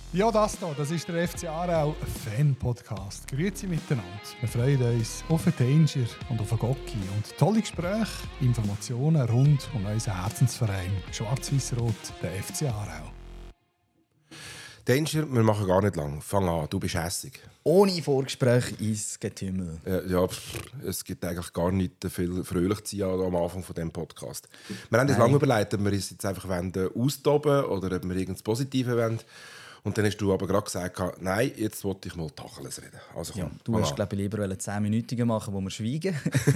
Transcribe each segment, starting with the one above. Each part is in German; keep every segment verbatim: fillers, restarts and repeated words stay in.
Ja, das hier, das ist der F C Aarau Fan-Podcast. Grüezi miteinander. Wir freuen uns auf den Danger und auf den Gocki und tolle Gespräche, Informationen rund um unseren Herzensverein Schwarz-Weiß-Rot, der F C Aarau. Danger, wir machen gar nicht lang. Fang an, du bist hässig. Ohne Vorgespräch ins Getümmel. Äh, ja, pff, es gibt eigentlich gar nicht viel fröhlich zu sein am Anfang von diesem Podcast. Wir haben uns lange überlegt, ob wir uns jetzt einfach austoben oder ob wir irgendwas Positives wollen. Und dann hast du aber gerade gesagt, nein, jetzt wollte ich mal Tacheles reden. Also, komm, Ja, du hast glaube ich, lieber zehn Minuten machen, wo wir schweigen.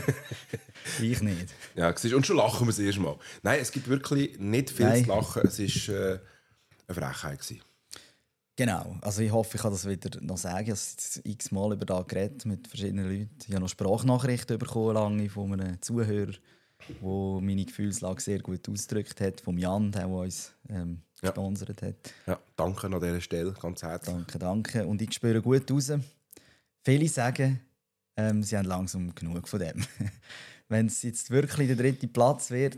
Ich nicht. Ja, und schon lachen wir das erste Mal. Nein, es gibt wirklich nicht viel Nein. zu lachen. Es war äh, eine Frechheit gewesen. Genau, also ich hoffe, ich kann das wieder noch sagen. Ich habe jetzt x-mal über das geredet mit verschiedenen Leuten. Ich habe noch Sprachnachrichten bekommen, lange von einem Zuhörer, der meine Gefühlslage sehr gut ausgedrückt hat. Vom Jan, der uns ähm, Ja. gesponsert hat. Ja, danke an dieser Stelle, ganz herzlich. Danke, danke. Und ich spüre gut raus. Viele sagen, ähm, sie haben langsam genug von dem. Wenn es jetzt wirklich der dritte Platz wird,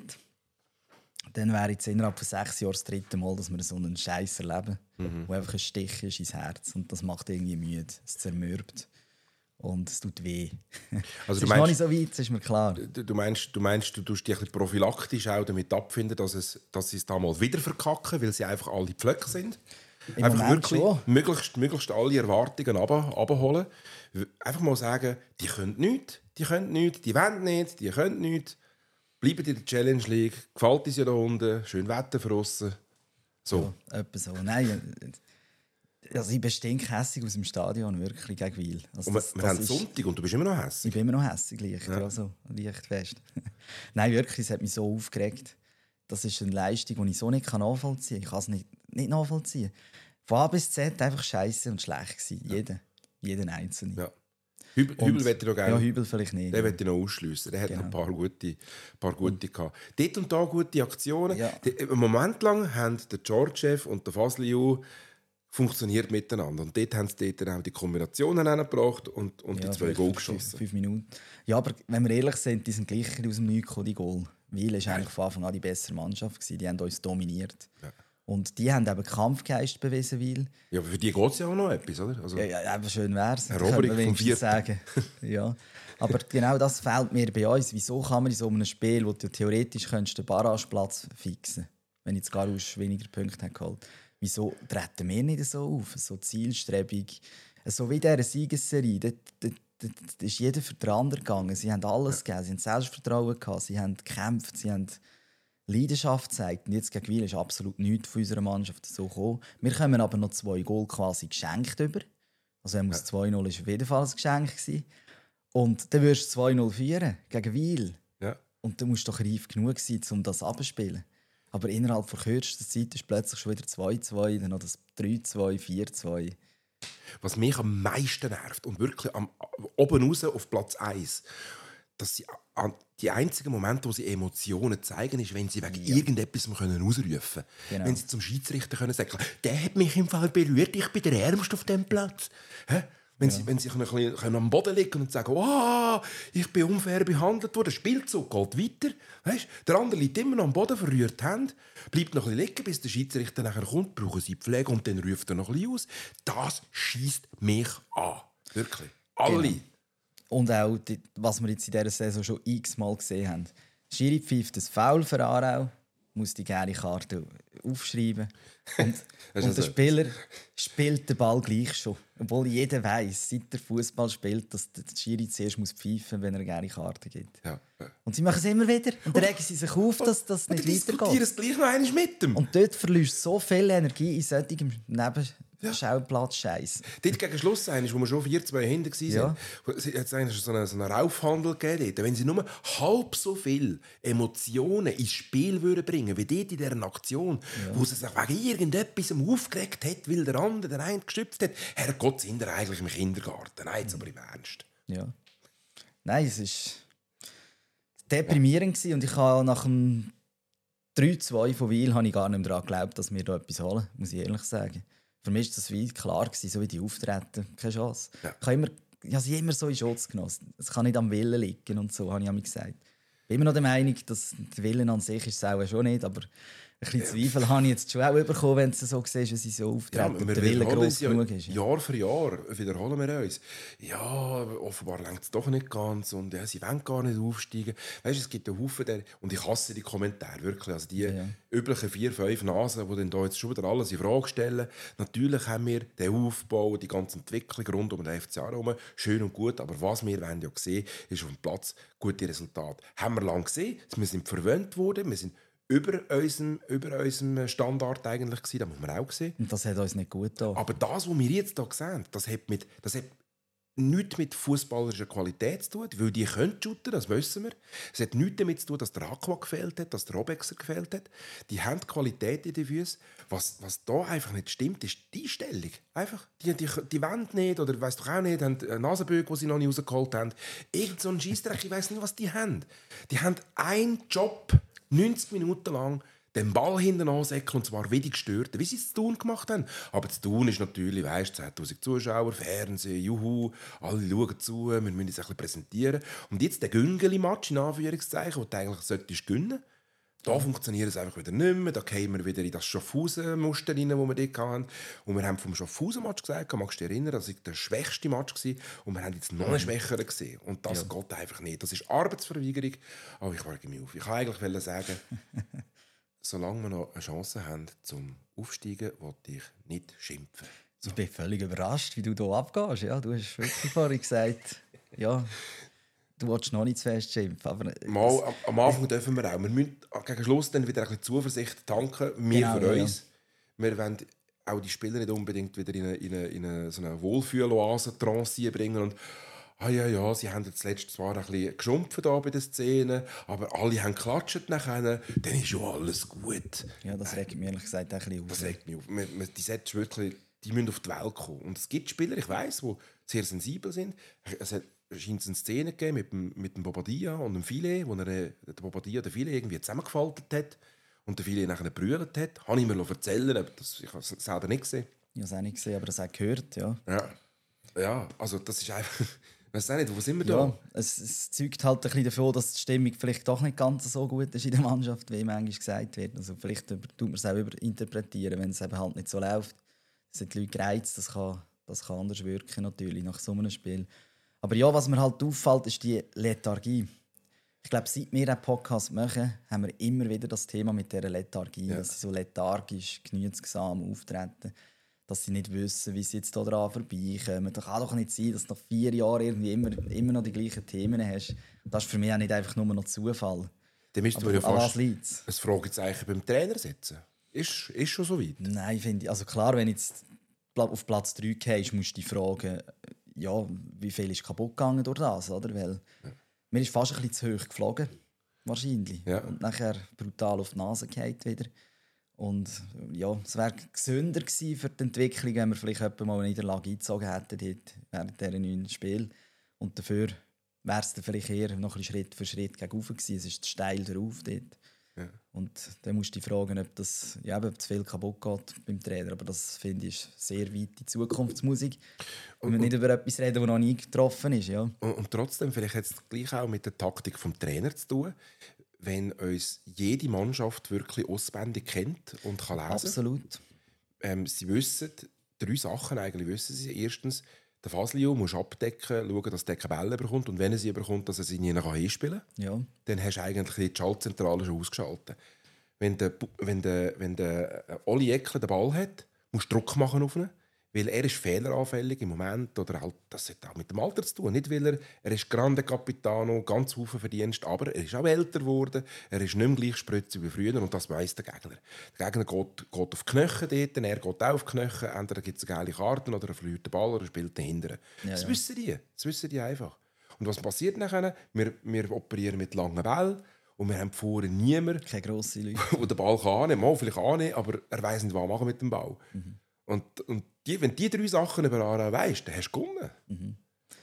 dann wäre jetzt innerhalb von sechs Jahren das dritte Mal, dass wir so einen Scheiß erleben, mhm. wo einfach ein Stich ist ins Herz. Und das macht irgendwie müde. Es zermürbt. Und es tut weh. Also es du ist meinst, noch nicht so weit, das ist mir klar. Du, du, meinst, du meinst, du tust dich ein bisschen prophylaktisch auch damit abfinden, dass, es, dass sie es da mal wieder verkacken, weil sie einfach alle Pflöcke sind? Im Einfach Moment wirklich schon. möglichst, möglichst alle Erwartungen runterholen. Einfach mal sagen, die können nichts, die können nichts, die wollen nicht, die können nichts. Bleiben in der Challenge League, gefällt es ja da unten, schön Wetter draussen. So. Ja, etwa so. Nein, also ich bin stinkhässig aus dem Stadion, wirklich, gegen Wil. Also Und wir, das, wir das haben ist, Sonntag und du bist immer noch Ich hässig. bin immer noch hässig, leicht, ja. Ja, so, leicht fest. Nein, wirklich, es hat mich so aufgeregt. Das ist eine Leistung, die ich so nicht nachvollziehen kann. Ich kann es nicht, nicht nachvollziehen. Von A bis Z einfach scheiße und schlecht gewesen. Ja. Jeder. Jeden Einzelnen. Ja. Hübel, Und- Hübel möchte ich noch gerne. Ja, Hübel vielleicht nicht. Den möchte ich noch ausschliessen. Der hat Genau. noch ein paar gute, paar gute gehabt. Dort und da gute Aktionen. Ja. Die, einen Moment lang haben der Georgiev und der Fasliu funktioniert miteinander. Und dort haben sie dort auch die Kombinationen hingebracht und, und Ja, die zwei vielleicht Goal fünf- geschossen. Fünf Minuten. Ja, aber wenn wir ehrlich sind, die sind gleich aus dem Nichts gekommen, die Goal. Weil es eigentlich von Anfang an die bessere Mannschaft gewesen. Die haben uns dominiert. Ja. Und die haben eben Kampfgeist bewiesen, weil Ja, aber für die geht es ja auch noch etwas, oder? Also, ja, ja, eben schön wäre es. Eroberung vom Vierten. sagen. Ja. Aber genau das fehlt mir bei uns. Wieso kann man in so einem Spiel, wo du theoretisch könntest den Barrageplatz fixen, wenn jetzt Garouche weniger Punkte hat geholt, wieso treten wir nicht so auf? So zielstrebig. So wie in dieser Siegesserie. Dort, dort, dort, dort ist jeder für den anderen gegangen. Sie haben alles gegeben. Sie haben Selbstvertrauen gehabt. Sie haben gekämpft. Sie haben Leidenschaft gezeigt. Und jetzt gegen Wil ist absolut nichts von unserer Mannschaft so gekommen. Wir kommen aber noch zwei Goal quasi geschenkt über. Also er muss ja. zwei null ist auf jeden Fall ein Geschenk gewesen. Und dann wirst du zwei null führen gegen Wil. ja. Und du musst doch reif genug sein, um das abzuspielen. Aber innerhalb von kürzester Zeit ist plötzlich schon wieder zwei zwei, dann noch das drei zwei, vier zwei. Was mich am meisten nervt und wirklich am, oben raus auf Platz eins, dass sie an die einzigen Momente, wo sie Emotionen zeigen, ist, wenn sie wegen Ja. irgendetwas können ausrufen können. Genau. Wenn sie zum Schiedsrichter können sagen, der hat mich im Fall berührt, ich bin der Ärmste auf diesem Platz. Hä? Wenn, ja. sie, wenn sie ein bisschen können am Boden liegen und sagen, oh, ich bin unfair behandelt worden, der Spielzug geht weiter. Weißt? Der andere liegt immer noch am Boden, verrührt die Hände, bleibt noch ein bisschen liegen, bis der Schiedsrichter nachher kommt, brauchen sie Pflege und dann ruft er noch ein bisschen aus. Das scheisst mich an. Wirklich. Alle. Genau. Und auch, die, was wir jetzt in dieser Saison schon x-mal gesehen haben. Schiri pfeift das Foul für Aarau, muss die gelbe Karte aufschreiben. Und, und also der Spieler spielt den Ball gleich schon. Obwohl jeder weiss, seit der Fußball spielt, dass der Schiri zuerst muss pfeifen muss, wenn er eine gelbe Karte gibt. Ja. Ja. Und sie machen es immer wieder. Und dann regen sie sich auf, dass das nicht diskutieren weitergeht. es gleich noch einmal mit dem. Und dort verlierst du so viel Energie in solchem Nebenschauplatz-Scheiß. Dort gegen Schluss, wo wir schon vier zwei hinten waren, Ja. hat es eigentlich so einen, so einen Raufhandel gegeben. Wenn sie nur halb so viel Emotionen ins Spiel würden bringen wie dort in dieser Aktion, ja. wo sie sich wegen irgendetwas aufgeregt hat, weil der andere den einen gestüpft hat. Herrgott, sind wir eigentlich im Kindergarten. Nein, jetzt aber im Ernst. Ja. Nein, es war deprimierend gewesen. Und ich habe nach dem drei zwei von Wil habe ich gar nicht mehr daran geglaubt, dass wir da etwas holen, muss ich ehrlich sagen. Für mich war das Wil klar gewesen, so wie die auftreten, keine Chance. Ja. Ich habe immer, ich habe sie immer so in Schutz genossen. Es kann nicht am Willen liegen und so, habe ich mir gesagt. Ich bin immer noch der Meinung, dass der Willen an sich ist es auch schon nicht, aber bisschen Zweifel habe ich jetzt schon auch bekommen, wenn du so siehst, wie sie so auftreten. Ja, wir der Wille gross ja, genug ist. Ja. Jahr für Jahr wiederholen wir uns. Ja, offenbar reicht es doch nicht ganz und ja, sie wollen gar nicht aufsteigen. Weißt, es gibt einen Haufen, der, und ich hasse die Kommentare, wirklich. Also die ja, ja. üblichen vier, fünf Nasen, die dann da jetzt schon wieder alles in Frage stellen. Natürlich haben wir den Aufbau, die ganze Entwicklung rund um den F C A herum, schön und gut, aber was wir wollen ja sehen, ist auf dem Platz gute Resultate. Haben wir lange gesehen, wir sind verwöhnt worden, wir sind über unserem, über unserem Standard eigentlich gewesen, das muss man auch sehen. Und das hat uns nicht gut getan. Aber das, was wir jetzt hier sehen, das hat, mit, das hat nichts mit fußballerischer Qualität zu tun, weil die können shooten, das wissen wir. Es hat nichts damit zu tun, dass der Aqua gefehlt hat, dass der Robexer gefehlt hat. Die haben die Qualität in den Füßen. Was, was da einfach nicht stimmt, ist die Einstellung. Einfach, die, die, die wollen nicht, oder weiss doch auch nicht, haben eine Nasenböcke, die sie noch nicht rausgeholt haben. Irgend so ein Scheissdreck, ich weiss nicht, was die haben. Die haben einen Job, neunzig Minuten lang, den Ball hinten ansäckeln, und zwar wie die Gestörten, wie sie es zu Thun gemacht haben. Aber zu Thun ist natürlich, weißt, zehntausend Zuschauer, Fernsehen, juhu, alle schauen zu, wir müssen uns ein bisschen präsentieren. Und jetzt der Güngeli-Match, in Anführungszeichen, den du eigentlich solltest gewinnen. Da funktioniert es einfach wieder nicht mehr. Da kommen wir wieder in das Schaffhausen-Muster rein, das wir dort hatten. Und wir haben vom Schaffhausen-Match gesagt, magst du dich erinnern, das war der schwächste Match gewesen, und wir haben jetzt noch einen schwächeren gesehen. Und das ja. geht einfach nicht. Das ist Arbeitsverweigerung. Aber ich wage mich auf. Ich wollte eigentlich sagen, solange wir noch eine Chance haben zum Aufsteigen, will ich nicht schimpfen. So. Ich bin völlig überrascht, wie du hier abgehst. Ja, du hast wirklich vorhin gesagt, ja, du willst noch nicht zu fest schimpfen. Aber Mal, am, am Anfang dürfen wir auch. Wir müssen gegen Schluss dann wieder ein bisschen Zuversicht tanken. Wir genau, für uns. Ja. Wir wollen auch die Spieler nicht unbedingt wieder in eine, in eine, in eine, so eine Wohlfühl-Oase-Trance bringen und ah ja, ja, sie haben jetzt letztes zwar ein bisschen geschumpft bei den Szenen, aber alle haben geklatscht nachher, dann ist ja alles gut. Ja, das regt mich ehrlich gesagt ein bisschen auf. Das regt mich auf. Die sollten wirklich, die müssen auf die Welt kommen. Und es gibt Spieler, ich weiss, die sehr sensibel sind. Es hat scheint eine Szene gegeben mit dem, mit dem Bobadilla und dem Filet, wo er der Bobadilla den Filet irgendwie zusammengefaltet hat und der Filet nachher gebrüllt hat. Habe ich mir erzählen, aber das, ich habe es selber nicht gesehen. Ich habe es auch nicht gesehen, aber das habe ich gehört, ja. Ja, ja, also das ist einfach... Ich weiss auch nicht, wo sind wir ja, da? Es, es zeugt halt ein bisschen davon, dass die Stimmung vielleicht doch nicht ganz so gut ist in der Mannschaft, wie manchmal gesagt wird. Also vielleicht tut man es auch überinterpretieren, wenn es eben halt nicht so läuft. Es sind die Leute gereizt, das kann, das kann anders wirken natürlich nach so einem Spiel. Aber ja, was mir halt auffällt, ist die Lethargie. Ich glaube, seit wir einen Podcast machen, haben wir immer wieder das Thema mit dieser Lethargie, ja. dass sie so lethargisch, genügsam auftreten. Dass sie nicht wissen, wie sie jetzt hier dran vorbeikommen. Das kann doch nicht sein, dass du nach vier Jahren irgendwie immer, immer noch die gleichen Themen hast. Das ist für mich auch nicht einfach nur noch Zufall. Dann müssten wir ja fast ein Fragezeichen beim Trainer setzen. Ist, ist schon so weit? Nein, finde ich. Also klar, wenn du jetzt auf Platz drei gehst, musst du dich fragen, ja, wie viel ist kaputt gegangen durch das, oder? Weil ja. mir ist fast ein bisschen zu hoch geflogen, wahrscheinlich. Ja. Und nachher brutal auf die Nase gefallen wieder. Und ja, es wäre gesünder gewesen für die Entwicklung, wenn wir vielleicht mal eine Niederlage eingezogen hätten während dieser neun Spiele. Und dafür wäre es dann vielleicht eher noch ein Schritt für Schritt gegenüber gewesen. Es ist steil drauf dort. Ja. Und dann musst du dich fragen, ob das ja, ob zu viel kaputt geht beim Trainer. Aber das, finde ich, ist sehr weit in Zukunftsmusik. Und wir nicht über etwas reden, das noch nie getroffen ist. Ja. Und, und trotzdem, vielleicht hat es gleich auch mit der Taktik des Trainers zu tun. Wenn uns jede Mannschaft wirklich auswendig kennt und kann lesen. Absolut. Ähm, sie wissen, drei Sachen eigentlich wissen sie. Erstens, der Faslio muss abdecken, schauen, dass der keine Bälle bekommt. Und wenn er sie bekommt, dass er sie nie einspielen kann. Ja. Dann hast du eigentlich die Schaltzentrale schon ausgeschaltet. Wenn der, wenn der, wenn der Oli Eckler den Ball hat, musst du Druck machen auf ihn. Weil er ist fehleranfällig im Moment, oder halt, das hat auch mit dem Alter zu tun. Nicht, weil er, er ist Grande Capitano, ganz viel Verdienst, aber er ist auch älter geworden, er ist nicht mehr gleich spritzig wie früher und das weiss der Gegner. Der Gegner geht, geht auf die Knochen dort, er geht auch auf die Knochen, entweder gibt es eine geile Karte oder er verliert den Ball oder er spielt dahinter. Ja, das ja. wissen die, das wissen die einfach. Und was passiert nachher? Wir, wir operieren mit langen Bällen und wir haben vorne niemanden, keine grosse Leute, der den Ball kann annehmen, mal vielleicht annehmen, aber er weiss nicht, was machen mit dem Ball. Mhm. Und, und die, wenn du diese drei Sachen über Aarau weisst, dann hast du gewonnen. Mhm.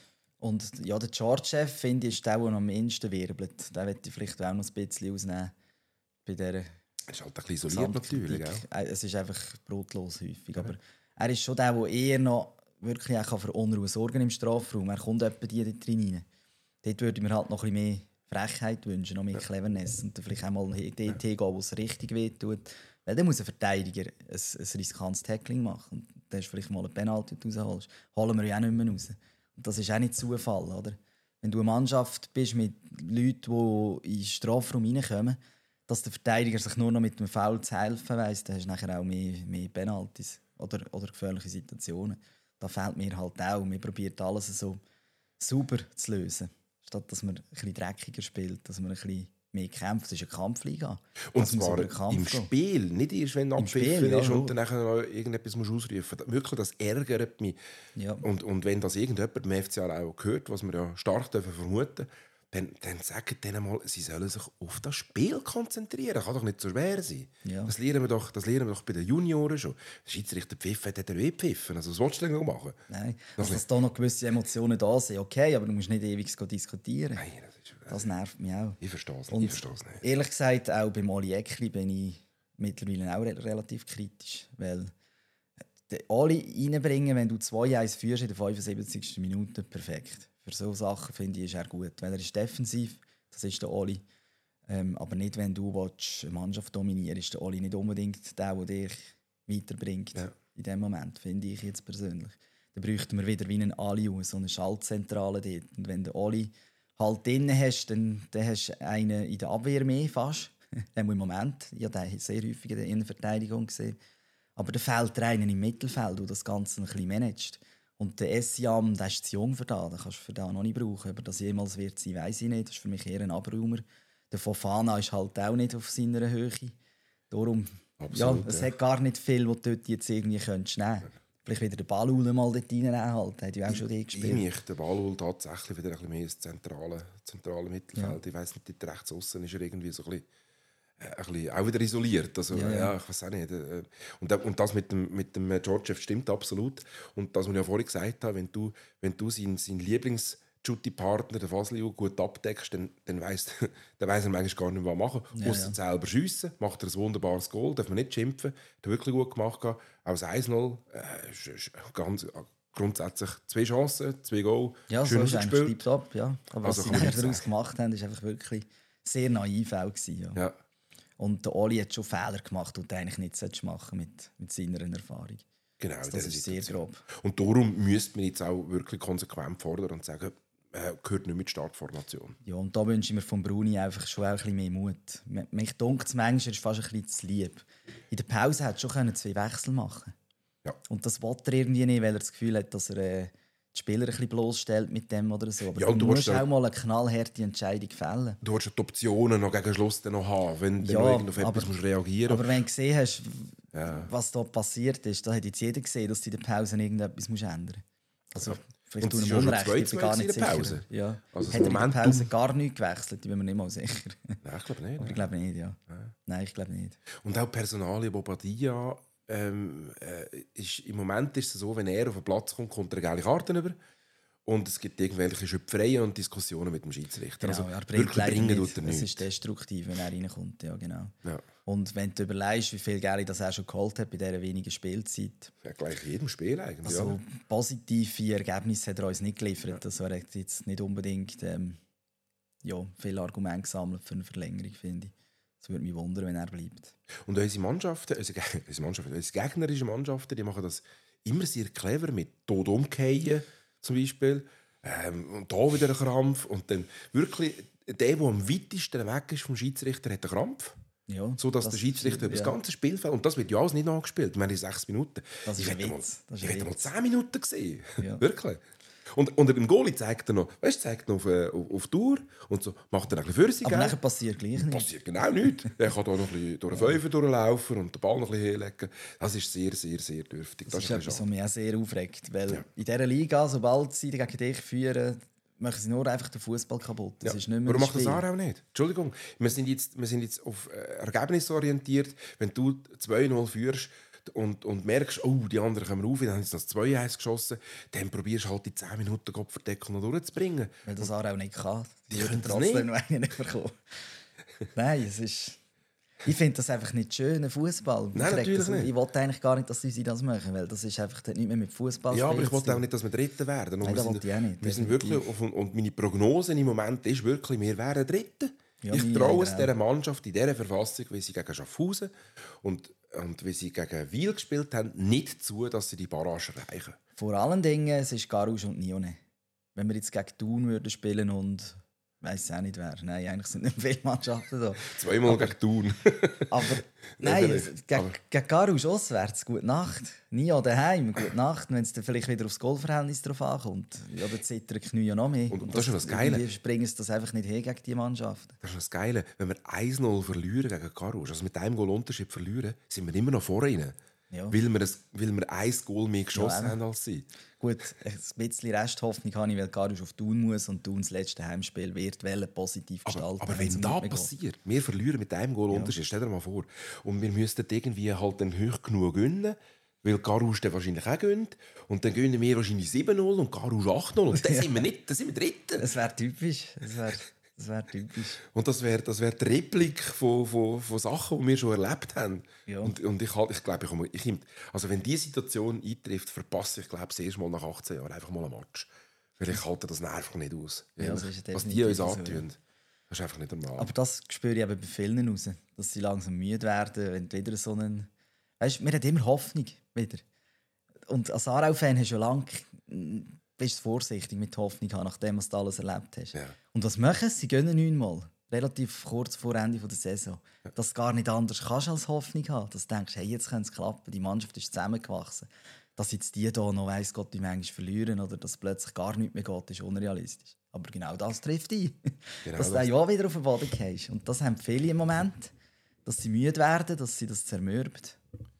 Und ja, der Chartchef, finde ich, ist der, der am mindesten wirbelt. Den möchte ich vielleicht auch noch ein bisschen ausnehmen. Bei dieser er ist halt ein bisschen isoliert natürlich. Auch. Es ist einfach brotlos häufig. Ja. Aber er ist schon der, der eher noch wirklich auch für Unruhe sorgen im Strafraum. Er kommt etwa die dort rein. Dort würde ich mir halt noch ein bisschen mehr Frechheit wünschen, noch mehr Cleverness und dann vielleicht auch mal dort hingehen, wo es richtig wehtut. Weil dann muss ein Verteidiger ein, ein riskantes Tackling machen. Und dann hast du vielleicht mal einen Penalty rausholst. Holen wir ja auch nicht mehr raus. Und das ist auch nicht Zufall, oder? Wenn du eine Mannschaft bist mit Leuten, die in den Strafraum reinkommen, dass der Verteidiger sich nur noch mit dem Foul zu helfen weiss, dann hast du nachher auch mehr, mehr Penaltys oder, oder gefährliche Situationen. Da fehlt mir halt auch. Man probiert alles so sauber zu lösen. Statt dass man ein bisschen dreckiger spielt, dass man ein bisschen mehr kämpft. Das ist eine Kampfliga. Und zwar im Spiel, nicht erst, wenn du abpfiffen ist ja, und dann nachher irgendetwas musst ausrufen musst. Wirklich, das ärgert mich. Ja. Und, und wenn das irgendjemand beim F C A auch hört, was wir ja stark dürfen vermuten, dann, dann sagen denen mal, sie sollen sich auf das Spiel konzentrieren. Das kann doch nicht so schwer sein. Ja. Das, lernen wir doch, das lernen wir doch bei den Junioren schon. Der Schiedsrichter pfiffen, hat er eh pfiffen. Also was willst du denn noch machen? Nein, also, dass da noch gewisse Emotionen da sind, okay, aber du musst nicht ewig diskutieren. Nein, das, ist, das nervt mich auch. Ich verstehe es nicht. nicht. Ehrlich gesagt, auch bei Oli Eckli bin ich mittlerweile auch re- relativ kritisch. Weil alle reinbringen, wenn du zwei eins führst in der fünfundsiebzigsten Minute, perfekt. Für solche Sachen finde ich, ist er gut. Weil er ist defensiv, das ist der Oli. Ähm, aber nicht, wenn du willst, eine Mannschaft dominieren willst, ist der Oli nicht unbedingt der, der dich weiterbringt. Ja. In dem Moment, finde ich jetzt persönlich. Dann bräuchten wir wieder wie einen Aliu, so eine Schaltzentrale dort. Und wenn du Oli halt drin hast, dann, dann hast du einen in der Abwehr mehr fast. Im Moment, ich habe den sehr häufig in der Innenverteidigung gesehen. Aber da fehlt dir einen im Mittelfeld, der das Ganze ein bisschen managt. Und der Essiam, der ist zu jung für das, den kannst du für das noch nicht brauchen. Aber das jemals wird sein, weiss ich nicht. Das ist für mich eher ein Abräumer. Der Fofana ist halt auch nicht auf seiner Höhe. Darum, Absolut, ja, es ja. hat gar nicht viel, was du dort jetzt irgendwie könntest nehmen könntest. Vielleicht wieder den Ballul mal dort reinnehmen. Halt. Der hat ja auch schon dort gespielt. Ich mich, der Ballul tatsächlich wieder ein bisschen mehr ins zentrale, zentrale Mittelfeld. Ja. Ich weiss nicht, dort rechts aussen ist er irgendwie so ein bisschen... Ein bisschen, auch wieder isoliert. Also, ja, ja. ja, ich weiß auch nicht. Und, und das mit dem, mit dem Georgiev stimmt absolut. Und das, was ich ja vorhin gesagt habe, wenn du, wenn du seinen, seinen Lieblings-Shooty-Partner, den Fasliu, gut abdeckst, dann, dann weiss dann weiss er manchmal gar nicht, was machen. Ja, muss ja. selber schiessen, macht er ein wunderbares Goal, darf man nicht schimpfen. Hat er wirklich gut gemacht. Auch das eins null, äh, ist, ist ganz, grundsätzlich zwei Chancen, zwei Goal. Ja, schön so ist eigentlich tipptopp, ja. Aber also, was sie daraus gemacht haben, ist einfach wirklich sehr naiv auch gewesen, ja. ja. Und der Oli hat schon Fehler gemacht, die er eigentlich nicht machen mit, mit seiner Erfahrung. Genau, also das ist sehr grob. Und darum müsste man jetzt auch wirklich konsequent fordern und sagen, äh, gehört nicht mit Startformation. Ja, und da wünsche ich mir von Bruni einfach schon auch ein bisschen mehr Mut. Mich dunkt es manchmal fast ein bisschen zu lieb. In der Pause hätte er schon zwei Wechsel machen. Ja. Und das will er irgendwie nicht, weil er das Gefühl hat, dass er... Äh, die Spieler ein bisschen bloßstellt mit dem oder so. Aber ja, du, du musst auch mal eine knallharte Entscheidung fällen. Du musst die Optionen noch gegen Schluss noch haben, wenn ja, du auf etwas musst reagieren musst. Aber wenn du gesehen hast, ja. was da passiert ist, da hat jetzt jeder gesehen, dass du in der Pause irgendetwas musst ändern musst. Also, ja. vielleicht tun wir Unrecht, ich bin gar nicht sicher. Pause. Ja. Also hat er in der Pause gar nichts gewechselt, ich bin mir nicht mal sicher. Nein, ich glaube nicht. Aber ich glaube nicht, ja. ja. Nein, ich glaube nicht. Und auch Personalie Bobadilla... Ähm, äh, ist, im Moment ist es so, wenn er auf den Platz kommt, kommt er gelbe Karten über. Und es gibt irgendwelche Schöpfereien und Diskussionen mit dem Schiedsrichter. Genau, also, er bringt bringen tut er nicht. Es ist destruktiv, wenn er reinkommt. Ja, genau. Ja. Und wenn du überlegst, wie viel Geld das er schon geholt hat bei dieser wenigen Spielzeit. Ja, gleich jedem Spiel eigentlich. Also ja. positive Ergebnisse hat er uns nicht geliefert. Ja. Also er hat jetzt nicht unbedingt ähm, ja, viele Argumente gesammelt für eine Verlängerung, finde ich. Es würde mich wundern, wenn er bleibt. Und unsere Mannschaften, unsere, unsere, Mannschaften, unsere gegnerischen Mannschaften, die machen das immer sehr clever mit Tod umkehren zum Beispiel. Ähm, und da wieder ein Krampf. Und dann wirklich, der, der am weitesten weg ist vom Schiedsrichter, hat einen Krampf. Ja, so dass das der Schiedsrichter über das ganze Spielfeld, und das wird ja alles nicht nachgespielt, wir haben sechs Minuten. Das ist ich hätte mal, ich hätte mal zehn Minuten gesehen. Ja. Wirklich. Und, und beim Goalie zeigt er noch, weißt, zeigt er noch auf, auf, auf die Uhr und so macht er ein bisschen für sich. Aber nachher passiert gleich nichts. Passiert genau nichts. Er kann da noch ein bisschen durch den Fünfer durchlaufen und den Ball noch ein bisschen hinlegen. Das ist sehr, sehr, sehr dürftig. Das, das ist etwas, was mich auch sehr aufregt. Weil ja. in dieser Liga, sobald sie gegen dich führen, machen sie nur einfach den Fußball kaputt. Das ja. ist nicht mehr Warum macht das auch nicht? Entschuldigung, wir sind jetzt, wir sind jetzt auf Ergebnis orientiert. Wenn du zwei null führst, Und, und merkst, oh, die anderen kommen rauf, dann haben sie das zwei eins geschossen, dann probierst du halt die zehn Minuten Kopfverdeckung noch durchzubringen. Weil das auch nicht kann. Die, die können das nicht. Noch einen nicht bekommen. Nein, es ist... Ich finde das einfach nicht schön, Fußball. Nein, natürlich das, nicht. Ich wollte eigentlich gar nicht, dass sie das machen, weil das ist einfach nicht mehr mit Fußball. Ja, aber ich wollte auch nicht, dass wir Dritte werden. Und Nein, wir das sind, wollte ich auch nicht, wir sind definitiv. wirklich auf, und meine Prognose im Moment ist wirklich, wir werden Dritte. Ja, ich mir traue es auch. dieser Mannschaft in dieser Verfassung, wie sie gegen Schaffhausen und, und wie sie gegen Wil gespielt haben, nicht zu, dass sie die Barrage erreichen. Vor allen Dingen, es ist Garus und Nione. Wenn wir jetzt gegen Thun würden spielen und ich weiss auch nicht wer. Nein, eigentlich sind nicht viele Mannschaften da. Zweimal gegen Thun. Aber nein, vielleicht. gegen, Aber- gegen Garus auswärts, gute Nacht. Nio daheim, gute Nacht. Wenn es dann vielleicht wieder aufs Goalverhältnis drauf ankommt, ja, dann zittern die Knie ja noch mehr. Und das ist schon das Geile. Wir springen es das einfach nicht hin gegen die Mannschaft. Das ist das Geile. Wenn wir eins null verlieren gegen Karusch, also mit einem Goal Unterschied verlieren, sind wir immer noch vor ihnen. Ja. Weil, wir das, weil wir ein Goal mehr geschossen Ja, haben als sie. Gut, ein bisschen Resthoffnung habe ich, weil Garus auf Thun muss und Thun das letzte Heimspiel wird Welle positiv Aber, gestalten. aber wenn es wenn um das nichts mehr geht. passiert, wir verlieren mit einem Goal Unterschied, stell dir mal vor. Und wir müssten irgendwie halt dann hoch genug gewinnen, weil Karusch dann wahrscheinlich auch gönnt. Und dann gönnen wir wahrscheinlich sieben null und Karusch acht null. Und dann sind wir nicht, dann sind wir Dritte. Das wäre typisch. Das wäre das wär typisch. Und das wäre das wär die Replik von, von, von Sachen, die wir schon erlebt haben. Ja. Und, und ich, halt- ich glaube, ich, komme- ich, also wenn diese Situation eintrifft, verpasse ich glaube das erste Mal nach achtzehn Jahren einfach mal einen Match. Weil ich halte das einfach nicht aus. Ja, das ist Was die definitiv uns so, antun, das ist einfach nicht normal. Aber das spüre ich eben bei vielen raus, dass sie langsam müde werden, wenn wieder so einen... Weißt du, wir haben immer Hoffnung wieder. Und als Aarau-Fan hast du ja lange... Bist du vorsichtig mit Hoffnung haben, nachdem was du alles erlebt hast. Ja. Und was machen sie? Sie gönnen neunmal. Relativ kurz vor Ende der Saison. Dass du gar nicht anders kannst als Hoffnung haben. Dass du denkst, hey, jetzt könnte es klappen, die Mannschaft ist zusammengewachsen. Dass jetzt die hier noch weiss Gott, wie manchmal verlieren oder dass plötzlich gar nichts mehr geht, ist unrealistisch. Aber genau das trifft ein. Genau dass du das. dann ja wieder auf den Boden gehst. Und das haben viele im Moment, dass sie müde werden, dass sie das zermürbt.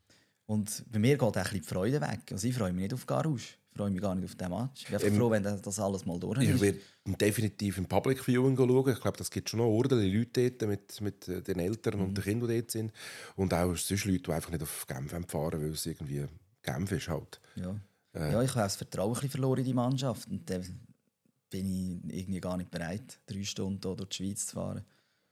Und bei mir geht auch ein bisschen die Freude weg. Also ich freue mich nicht auf Garus. Ich freue mich gar nicht auf diesen Match. Ich bin einfach Ähm, froh, wenn das alles mal durch Ich ist. werde definitiv im Public Viewing schauen. Ich glaube, das gibt schon noch ordentliche Leute dort mit, mit äh, den Eltern und den Kindern, die dort sind. Und auch sonst Leute, die einfach nicht auf Genf fahren, weil es irgendwie Genf ist halt. Ja. Äh. ja, ich habe das Vertrauen ein bisschen verloren in die Mannschaft. Und dann bin ich irgendwie gar nicht bereit, drei Stunden hier durch die Schweiz zu fahren.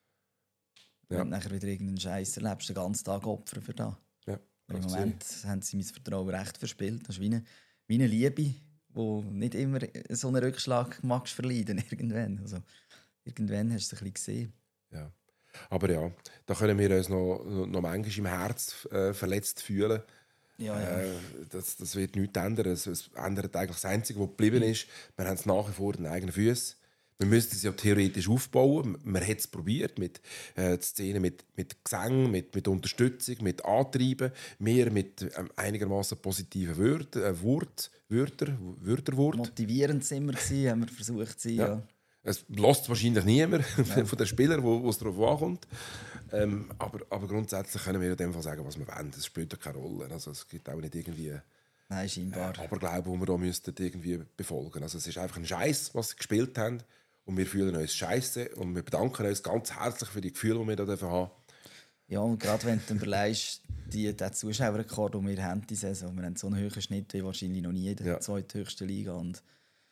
Ja. Wenn du nachher wieder irgendeinen Scheiß erlebst, den ganzen Tag Opfer für das. Ja, Weil Im das Moment haben sie mein Vertrauen recht verspielt. Das ist wie eine, wie eine Liebe, die nicht immer so einen Rückschlag magst verleiden irgendwann. Also, irgendwann hast du es ein bisschen gesehen. Ja. Aber ja, da können wir uns noch, noch, noch manchmal im Herz äh, verletzt fühlen. Ja, ja. Äh, das, das wird nichts ändern. Es, es ändert eigentlich das Einzige, was geblieben ist. Wir haben es nach wie vor in den eigenen Füßen. Wir müssten es ja theoretisch aufbauen. Man hat es probiert mit äh, Szenen mit, mit Gesang, mit, mit Unterstützung, mit Antreiben, mehr mit ähm, einigermaßen positiven Wörter, äh, Wort, Wörter, Wörterwort. Motivierend sind wir gewesen, haben wir versucht zu sein. Ja. Ja. Es lässt wahrscheinlich niemand von den Spielern, wo es darauf ankommt. Ähm, aber, aber grundsätzlich können wir in dem Fall sagen, was wir wollen. Das spielt ja keine Rolle. Also es gibt auch nicht irgendwie Nein, scheinbar. äh, Aberglauben, die wir da müssten irgendwie befolgen. Also es ist einfach ein Scheiß, was sie gespielt haben. Und wir fühlen uns scheiße und wir bedanken uns ganz herzlich für die Gefühle, die wir da haben dürfen. Ja, und gerade wenn du überlegst, die, den Zuschauerrekord, den wir haben diese Saison, wir haben so einen höheren Schnitt wie wahrscheinlich noch nie in der Ja. zweithöchsten Liga. Und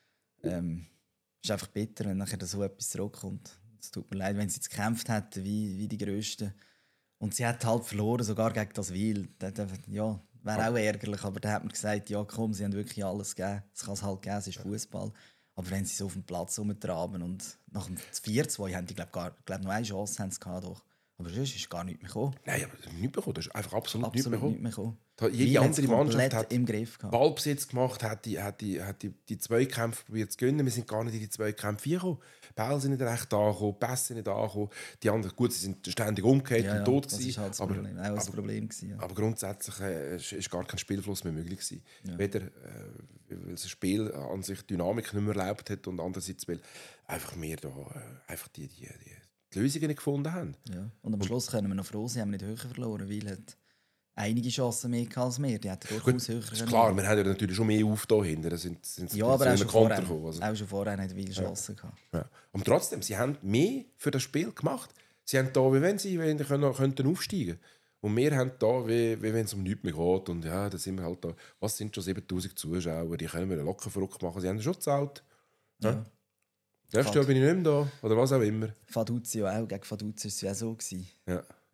ähm, es ist einfach bitter, wenn nachher so etwas zurückkommt. Es tut mir leid, wenn sie jetzt gekämpft hätten wie, wie die Grössten. Und sie hat halt verloren, sogar gegen das Wil. Das, das, ja, wäre auch ärgerlich, aber da hat man gesagt, ja komm, sie haben wirklich alles gegeben. Es kann es halt geben, es ist Fußball. Aber wenn sie so auf dem Platz rumtraben und nach dem vier zwei haben die glaub, gar, glaub, noch eine Chance haben sie gehabt, doch. Aber sonst ist gar nichts mehr gekommen. Nein, aber nichts bekommen. Das ist einfach absolut, Absolut nichts nichts bekommen. mehr gekommen. Jede Wil andere hat's Mannschaft komplett hat im Griff gehabt. Ballbesitz gemacht, hat die, hat die, hat die, die Zweikämpfe probiert zu gewinnen. Wir sind gar nicht in die Zweikämpfe gekommen. Die Bälle sind nicht recht angekommen, die Pässe sind nicht angekommen. Die anderen, gut, sie sind ständig umgekehrt Ja, und ja, tot das gewesen. ist halt das aber, Problem. Auch ein aber, Problem gewesen, ja. aber grundsätzlich äh, ist, ist gar kein Spielfluss mehr möglich gewesen. Ja. Weder, äh, weil das Spiel an sich Dynamik nicht mehr erlaubt hat und andererseits, weil einfach wir da äh, einfach die, die, die, die Lösungen nicht gefunden haben. Ja. Und am Schluss können wir noch froh sein, haben wir nicht höher verloren, weil hat einige Chancen mehr gehabt als wir. Die hätten Gut, durchaus höher ist können. klar, wir haben ja natürlich schon mehr aufgetan hinten. Da sind, sind Ja, aber auch schon, Konter vorher, gekommen. Also. auch schon vorher hat viele Chancen gehabt. Ja. Und trotzdem, sie haben mehr für das Spiel gemacht. Sie haben da, wie wenn sie wenn, können, könnten aufsteigen. Und wir haben da, wie, wie wenn es um nichts mehr geht. Und ja, da sind wir halt da. Was sind schon siebentausend Zuschauer? Die können wir locker verrückt machen. Sie haben schon gezahlt. Ja. Ja. Nächstes Jahr bin ich nicht mehr da. Oder was auch immer. Faduzio auch. Gegen Faduzio war es ja auch so gewesen. Ja.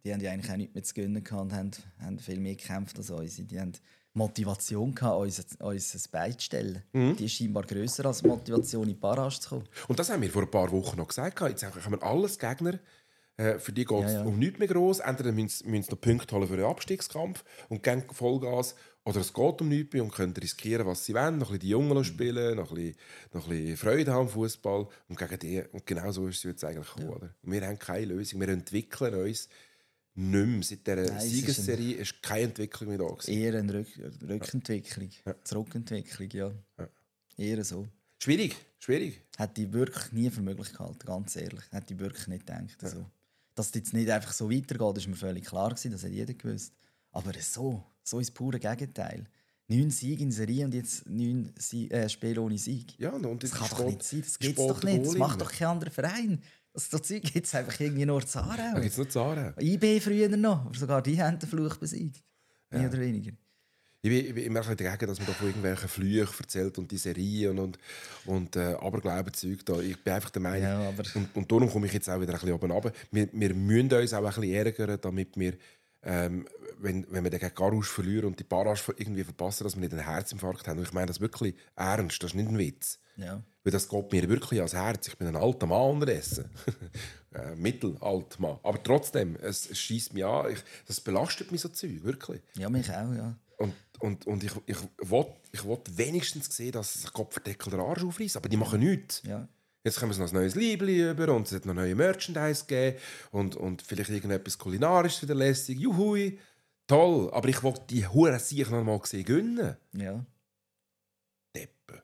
die haben ja eigentlich auch nichts mehr zu gönnen gehabt und haben, haben viel mehr gekämpft als unsere. Die haben Motivation gehabt, uns, uns ein Bein zu stellen. Mhm. Die ist scheinbar grösser als die Motivation, in die Barrage zu kommen. Und das haben wir vor ein paar Wochen noch gesagt. Jetzt haben wir alles Gegner. Äh, für die geht es ja, ja. um nichts mehr gross. Entweder müssen sie noch Punkte holen für den Abstiegskampf und gehen Vollgas. Oder es geht um nichts mehr und können riskieren, was sie wollen. Noch ein bisschen die Jungen spielen, noch ein bisschen, noch ein bisschen Freude haben am Fußball. Und, gegen die, und genau so ist es jetzt eigentlich gekommen. Ja. Oder? Und wir haben keine Lösung. Wir entwickeln uns nicht mehr. Seit dieser Nein, Siegesserie ist, ein... ist keine Entwicklung mehr da gewesen. Eher eine Rück- Rückentwicklung. Ja. Zurückentwicklung, ja. ja. Eher so. Schwierig, schwierig. Hätte ich wirklich nie für möglich gehalten, ganz ehrlich. Hätte ich wirklich nicht gedacht. Ja. Also, dass es jetzt nicht einfach so weitergeht, ist mir völlig klar gewesen, das hat jeder gewusst. Aber so, so ist das pure Gegenteil. Neun Siege in Serie und jetzt neun Sie- äh, Spiele ohne Sieg. Ja, und das kann Sport, doch nicht sein, das geht doch nicht. Das macht doch kein anderer Verein. Das so Zeug gibt es einfach irgendwie nur in Aarau. Da gibt es nur in Aarau. I B früher noch, aber sogar die haben den Fluch besiegt. Ja. Mehr oder weniger. Ich bin, ich bin immer ein bisschen dagegen, dass man da von irgendwelchen Flüchen erzählt und die Serien und, und äh, Aberglaubenzeug da. Ich bin einfach der Meinung, ja, aber... und, und darum komme ich jetzt auch wieder ein bisschen oben runter. Wir, wir müssen uns auch ein bisschen ärgern, damit wir, ähm, wenn, wenn wir den gegen Garage verlieren und die Barrage irgendwie verpassen, dass wir nicht einen Herzinfarkt haben. Und ich meine das wirklich ernst, das ist nicht ein Witz. Ja. Weil das geht mir wirklich ans Herz. Ich bin ein alter Mann unterdessen. äh, mittelalt Mann. Aber trotzdem, es, es scheisst mich an. Ich, das belastet mich so Zeug, wirklich. Ja, mich auch, ja. Und, und, und ich, ich will ich will wenigstens sehen, dass sich Kopfverdeckel der Arsch aufreißt. Aber die machen nichts. Ja. Jetzt kommen sie noch ein neues Liebli über und es hat noch neue Merchandise gegeben und, und vielleicht irgendetwas Kulinarisches wieder lässig. Juhui, toll. Aber ich will die Huren sich noch mal sehen gönnen. Ja. Deppe.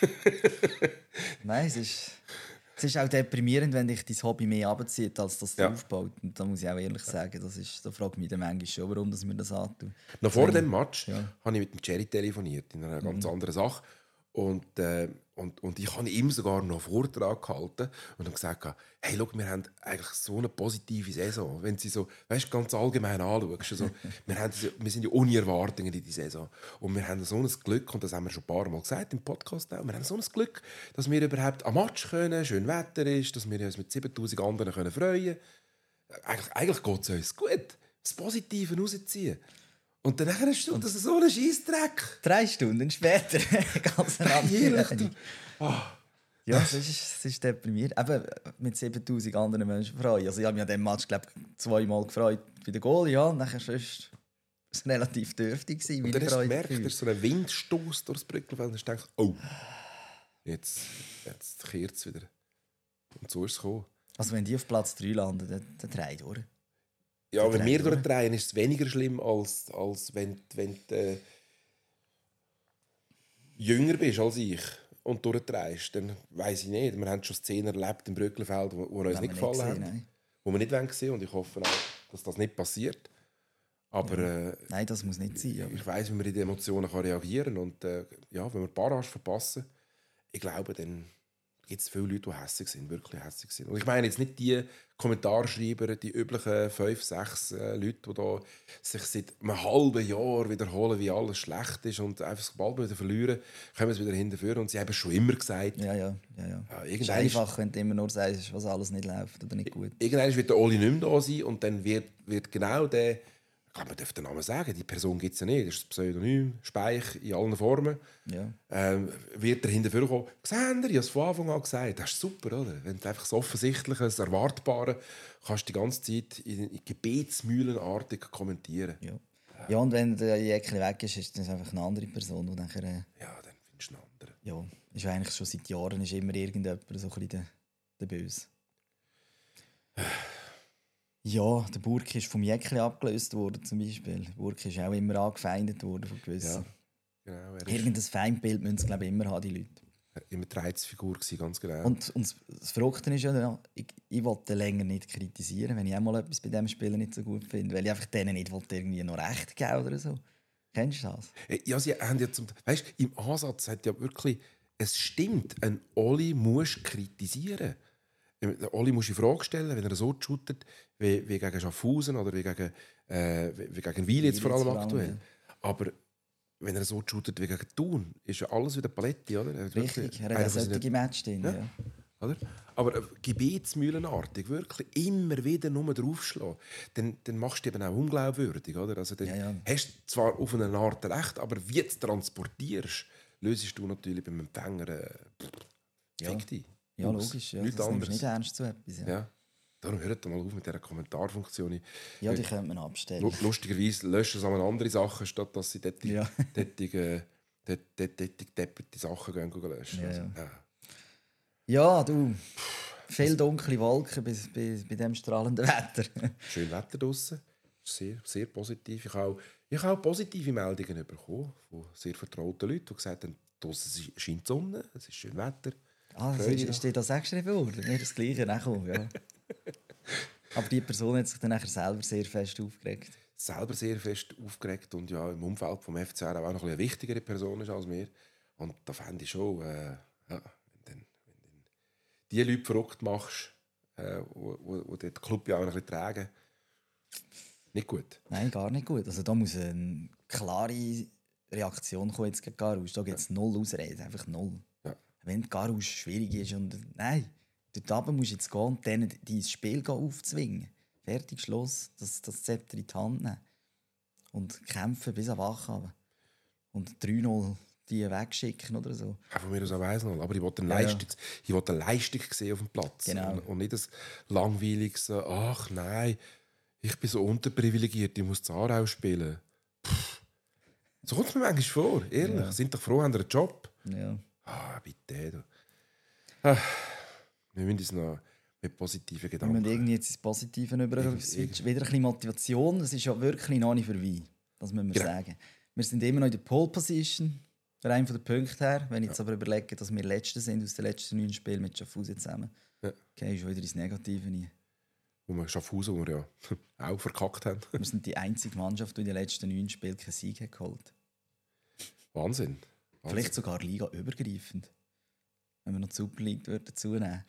Nein, es ist, es ist auch deprimierend, wenn dich dein Hobby mehr abzieht, als das du ja. aufbaut. Und da muss ich auch ehrlich sagen, das ist, da frage ich mich dann manchmal schon, warum dass mir das antut. Noch vor dem Match ja. habe ich mit dem Jerry telefoniert, in einer ganz mhm. anderen Sache. Und, äh, und, und ich habe ihm sogar noch einen Vortrag gehalten und habe gesagt, hey, schau, wir haben eigentlich so eine positive Saison. Wenn sie so, weißt, ganz allgemein anschaust, also, wir, haben, wir sind ja ohne Erwartungen in die Saison. Und wir haben so ein Glück, und das haben wir schon ein paar Mal gesagt im Podcast auch, wir haben so ein Glück, dass wir überhaupt am Match können, schön Wetter ist, dass wir uns mit siebentausend anderen können freuen können. Eigentlich, eigentlich geht es uns gut. Das Positive rausziehen. Und dann hast du das so einen Scheissdreck. Drei Stunden später, ganz eine andere. Oh. Ja, es ist, es ist deprimierend. Eben mit siebentausend anderen Menschen freuen. Also ich habe mich an diesem Match glaub, zweimal gefreut bei der Goal, ja. Und dann war es relativ dürftig. Und dann hast du gemerkt, da ist so ein Windstoß durchs Brückelfeld und du denkst, oh, jetzt, jetzt kehrt es wieder. Und so ist es gekommen. Also wenn die auf Platz drei landen, dann, dann drei durch. Ja, wenn wir durchdrehen, ist es weniger schlimm, als, als wenn, wenn du äh, jünger bist als ich und durchdrehst. Dann weiss ich nicht. Wir haben schon Szenen erlebt im Brückelfeld, die uns nicht gefallen haben. Nein. Wo wir nicht sehen wollen. Und ich hoffe auch, dass das nicht passiert. Aber, ja. äh, Nein, das muss nicht sein. Aber... Ich weiss, wie man in die Emotionen kann reagieren kann. Und äh, ja, wenn wir Barrage verpassen, ich glaube, dann gibt es viele Leute, die hässlich sind, wirklich hässlich sind. Und ich meine jetzt nicht die Kommentarschreiber, die üblichen fünf, sechs äh, Leute, die da sich seit einem halben Jahr wiederholen, wie alles schlecht ist und einfach sobald wir wieder verlieren, kommen sie wieder hinterher. Und sie haben schon immer gesagt... Ja, ja, ja. ja. ja es ist einfach, wenn du immer nur sagst, was alles nicht läuft oder nicht gut. Irgendwann wird der Oli nicht mehr da sein und dann wird, wird genau der... Ich glaube, man darf den Namen sagen, die Person gibt es ja nicht. Das ist ein Pseudonym, Speich in allen Formen. Ja. Ähm, wird er hinterher kommen, «Gesehen, ich habe es von Anfang an gesagt.» Das ist super, oder? Wenn du einfach das Offensichtliche, das Erwartbare kannst die ganze Zeit in, in gebetsmühlenartig kommentieren. Ja. ja, und wenn der Jäckli weg ist, ist das einfach eine andere Person. Die nachher, äh, ja, dann findest du einen anderen. Ja, ist eigentlich schon seit Jahren ist immer irgendjemand so ein bisschen der, der Böse. Ja, der Burki ist vom Jäckli abgelöst worden, zum Beispiel. Der Burki ist auch immer angefeindet worden von gewissen. Ja, genau, irgendein Feindbild müssen sie, glaube ich, immer haben, die Leute. Immer die Reizfigur gewesen, ganz genau. Und, und das Verrückte ist ja, ich, ich wollte länger nicht kritisieren, wenn ich auch mal etwas bei diesem Spiel nicht so gut finde, weil ich einfach denen nicht wollte irgendwie noch recht geben oder so. Kennst du das? Ja, sie haben ja zum... Weißt du, im Ansatz hat ja wirklich... Es stimmt, ein Oli muss kritisieren. Der Oli muss in Frage stellen, wenn er so shootet, wie, wie gegen Schaffhausen oder wie gegen, äh, wie gegen Wil jetzt vor allem aktuell. Ja. Aber wenn er so shootet wie gegen Thun, ist ja alles wieder Paletti, oder? Richtig, er hat auch solche Matches drin. Ja. Ja. Oder? Aber äh, gebetsmühlenartig, wirklich immer wieder nur draufschlagen, dann, dann machst du eben auch unglaubwürdig. Oder? Also dann Ja, ja. hast du zwar auf eine Art recht, aber wie du es transportierst, löst du natürlich beim Empfänger äh, Ja. fick dich. Ja, aus. logisch. Ja. Nichts Das nimmst anderes. du nicht ernst zu etwas. Ja, Ja. Darum hört mal auf mit dieser Kommentarfunktion. ja die könnte man abstellen. Lu- Lustigerweise löschen sie einmal andere Sachen, statt dass sie dort Ja. depperte Sachen gehen, gehen löschen. Ja, Also, ja. ja. Ja, du. Viele dunkle Wolken bei, bei, bei diesem strahlenden Wetter. Schön Wetter draussen. Sehr, sehr positiv. Ich habe auch, ich habe auch positive Meldungen bekommen von sehr vertrauten Leuten, die gesagt haben, draussen scheint die Sonne, es ist schön Wetter. Ah, das Freude ist, noch. ist dir das extra worden? Mir das Gleiche nachgekommen, ja. Aber die Person hat sich dann nachher selber sehr fest aufgeregt. Selber sehr fest aufgeregt und ja, im Umfeld vom F C R auch noch ein bisschen eine wichtigere Person ist als mir. Und da fände ich schon, äh, ja, wenn, dann, wenn dann die Leute verrückt machst, äh, wo, wo, wo den Club ja auch noch ein bisschen tragen, nicht gut. Nein, gar nicht gut. Also da muss eine klare Reaktion kommen jetzt gegen Garus. Da gibt es null Ausreden, einfach null. Ja. Wenn Garus schwierig ist und nein, dort oben musst du jetzt gehen und denen dein Spiel aufzwingen. Fertig, Schluss, das, das Zepter in die Hand nehmen. Und kämpfen bis an Wach haben. Und drei null die wegschicken oder so. Auch von mir aus auch weiss noch. Aber ich wollte eine, Ja, ja. Leistung, ich wollte eine Leistung sehen auf dem Platz. Genau. Und, und nicht ein langweiliges, ach nein, ich bin so unterprivilegiert, ich muss Aarau spielen. Pff. So kommt es mir manchmal vor, ehrlich. Ja. Sind doch froh, haben einen Job. Ja. Ah, bitte. Du. Ah, wir müssen uns noch mit positiven Wir Gedanken... müssen irgendwie jetzt ins Positive rüber switchen. Wieder ein bisschen Motivation. Es ist ja wirklich noch nicht vorbei. Das müssen wir Genau. sagen. Wir sind immer noch in der Pole Position. Rein von den Punkten her. Wenn ich jetzt aber überlege, dass wir Letzte sind aus den letzten neun Spielen mit Schaffhausen zusammen, Ja. okay, ist schon wieder ins Negative rein. Wo wir Schaffhausen, wo wir ja auch verkackt haben. Wir sind die einzige Mannschaft, die in den letzten neun Spielen keinen Sieg hat geholt. Wahnsinn. Wahnsinn. Vielleicht sogar ligaübergreifend. Wenn wir noch die Super League dazu nehmen.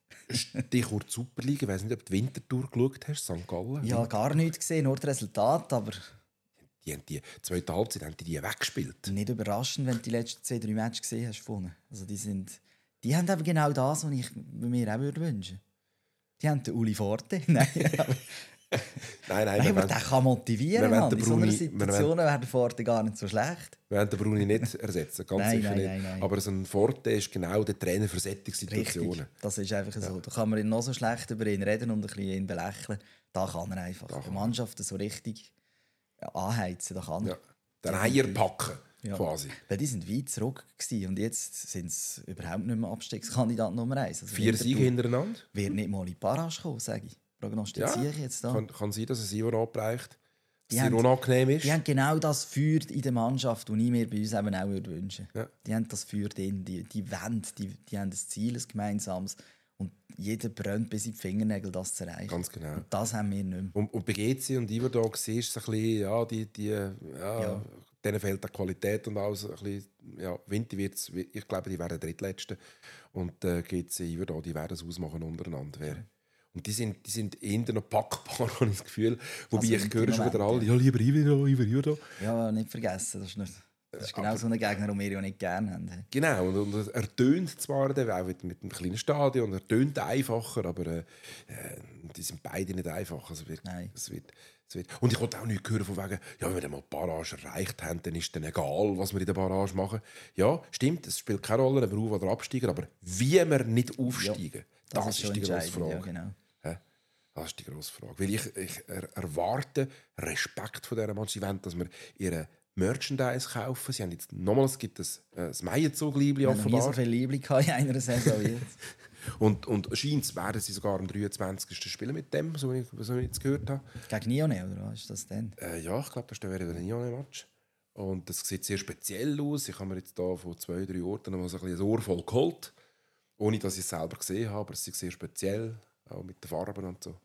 Stichwort Superliga. Ich weiss nicht, ob du die Wintertour geschaut hast, Sankt Gallen. Ich habe gar nichts gesehen, nur das Resultat, aber Die haben die zweite Halbzeit haben die, die weggespielt. nicht überraschend, wenn du die letzten zwei, drei Matches gesehen hast. Von. Also die, sind, die haben eben genau das, was ich mir auch würde wünschen. Die haben den Uli Forte. Nein, aber, Nein, nein, nein, wir, aber wollen, der kann motivieren. wir wollen Mann. den In so einer Bruni- wir Situation wäre der Forte gar nicht so schlecht. wir wollen den Bruni nicht ersetzen, ganz Nein, sicher nein, nicht. nein, nein. Aber so ein Forte ist genau der Trainer für solche Richtig, Situationen. das ist einfach so. Da kann man noch so schlecht über ihn reden und ein bisschen ihn belächeln. Da kann er einfach. kann Die Mannschaft so richtig anheizen, da kann er. Ja. Den Eier packen, Ja. quasi. Weil die sind weit zurück gewesen und jetzt sind sie überhaupt nicht mehr Abstiegskandidat Nummer eins. Also Vier Siege Winterthur hintereinander. wird nicht mal in die Barrage kommen, sage ich. Prognostiziere ich jetzt da. Kann, kann sein, dass es Ivo abreicht. Dass Die es sehr haben- unangenehm ist. Die haben genau das Feuer in der Mannschaft, das ich mir bei uns eben auch würde wünschen Ja. Die haben das Feuer drin, die, die wollen, die, die haben ein Ziel, ein gemeinsames. Und jeder brennt bis in die Fingernägel, das zu erreichen. Ganz genau. Und das haben wir nicht mehr. Und, und bei G C und Ivo da siehst du ein bisschen, ja, die, die, ja, Ja. denen fehlt die Qualität und alles. Ein bisschen, ja, Winter wird's, ich glaube, die werden Drittletzte. Und äh, G C, Ivo da, die werden es ausmachen untereinander. Wer. Und die sind, die sind eher noch packbar, habe ich das Gefühl. Wobei Also ich im höre schon Moment, wieder alle, ja. ja, lieber Ivo da, Ivo, Ivo da. Ja, nicht vergessen, das ist, nicht, das ist genau so ein Gegner, den wir ja nicht gerne haben. Genau, und, und er tönt zwar dann auch mit, mit einem kleinen Stadion, er tönt einfacher, aber äh, äh, die sind beide nicht einfach. Also wird, Nein. es wird, es wird. Und ich wollte auch nicht hören von wegen, ja, wenn wir mal die Barrage erreicht haben, dann ist dann egal, was wir in der Barrage machen. Ja, stimmt, es spielt keine Rolle, ob wir auf- oder absteigen, aber wie wir nicht aufsteigen, Das, das, ist schon ist die grosse entscheidend. Frage. Ja, genau. Hä? Das ist die grosse Frage. Weil ich, ich er, erwarte Respekt von dieser Mannschaft. Sie wollen, dass wir ihre Merchandise kaufen. Sie haben jetzt nochmals, es gibt ein, äh, das Meierzug-Liebli Wir haben noch nie so offenbar. viel Liebling gehabt in einer Saison wie jetzt. Und, und scheint werden sie sogar am dreiundzwanzigsten spielen mit dem, so wie ich, so wie ich jetzt gehört habe. Gegen Nione, oder was ist das denn? Äh, ja, ich glaube, das wäre ein Nione-Match. Und das sieht sehr speziell aus. Ich habe mir jetzt hier von zwei, drei Orten noch mal so ein, bisschen ein Ohr voll geholt. Ohne, dass ich es selber gesehen habe. Aber es ist sehr speziell, auch mit den Farben und so.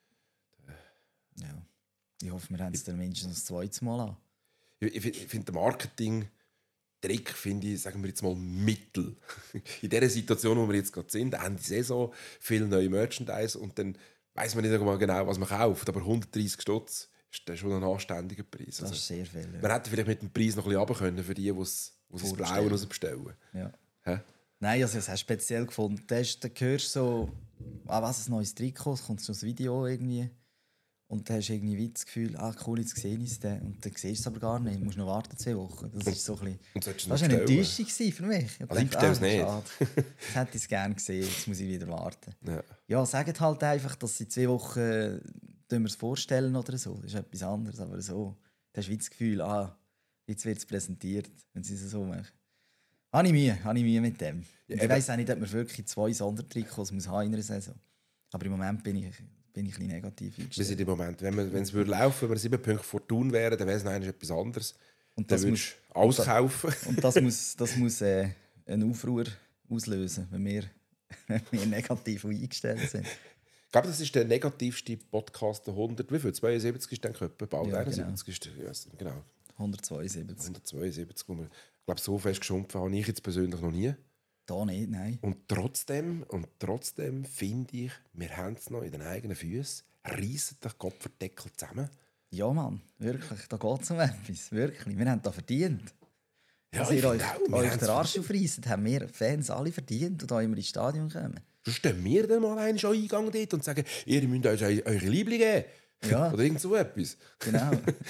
Ja. Ich hoffe, wir haben es dann mindestens das zweite Mal an. Ich, ich, ich finde den Marketing-Trick, finde ich, sagen wir jetzt mal, mittel. In dieser Situation, wo wir jetzt gerade sind, Ende Saison, viel neue Merchandise und dann weiss man nicht einmal genau, was man kauft. Aber hundertdreissig Stutz ist dann schon ein anständiger Preis. Das Also, ist sehr viel. Ja. man hätte vielleicht mit dem Preis noch ein bisschen runter können für die, die es die es Vorbestellen. Blaue rausbestellen. Ja. Hä? Nein, also, das hast du speziell gefunden. Da hast- da hörst du so, ah, was, ein neues Trikot, es kommt so ein Video irgendwie. Und dann hast du irgendwie das Gefühl, ah cool, jetzt sehe ich es dann. Und dann siehst du es aber gar nicht. Du musst noch warten zwei Wochen. Das ist so ein bisschen... Und solltest du Das noch war eine bestellen? Enttäuschung gewesen für mich. Ich Also ich dachte, bestelle es nicht. schade. Das hätte ich gerne gesehen. Jetzt muss ich wieder warten. Ja. Ja, sagt halt einfach, dass sie zwei Wochen äh, wir es vorstellen oder so. Das ist etwas anderes. Aber so, du hast wie das Gefühl, ah, jetzt wird es präsentiert, wenn sie es so machen. Habe ich Mühe, habe ich Mühe mit dem. Ja, ich weiss auch nicht, ob man wirklich zwei Sondertrikots muss haben in einer Saison. Aber im Moment bin ich, bin ich ein bisschen negativ Wir eingestellt. sind im Moment, wenn, wir, wenn es würde laufen, wenn wir sieben Punkte vor Thun wären, dann wäre es eigentlich etwas anderes. Und Dann das würdest muss, du alles kaufen. und das muss, das muss äh, einen Aufruhr auslösen, wenn wir, wenn wir negativ eingestellt sind. Ich glaube, das ist der negativste Podcast der hundert. Wie viel? zweiundsiebzig ist dann etwa bald. Ja, einundsiebzig ist der, ja, genau. hundertzweiundsiebzig. hundertzweiundsiebzig. Und ich glaube, so fest geschumpft habe ich jetzt persönlich noch nie. Da nicht, nein. Und trotzdem, und trotzdem finde ich, wir haben es noch in den eigenen Füßen. Reissen den Kopfverdeckel zusammen. Ja, Mann, wirklich, da geht es um etwas. Wirklich. Wir haben da verdient. Ja, Dass ich ihr euch, finde auch, wir euch haben's den Arsch aufreisst, haben wir Fans alle verdient und da immer ins Stadion kommen. Sonst stehen wir dann mal einen schon Eingang dort und sagen, ihr müsst uns eu- eure Liebling geben. Ja. Oder irgend so etwas. Genau.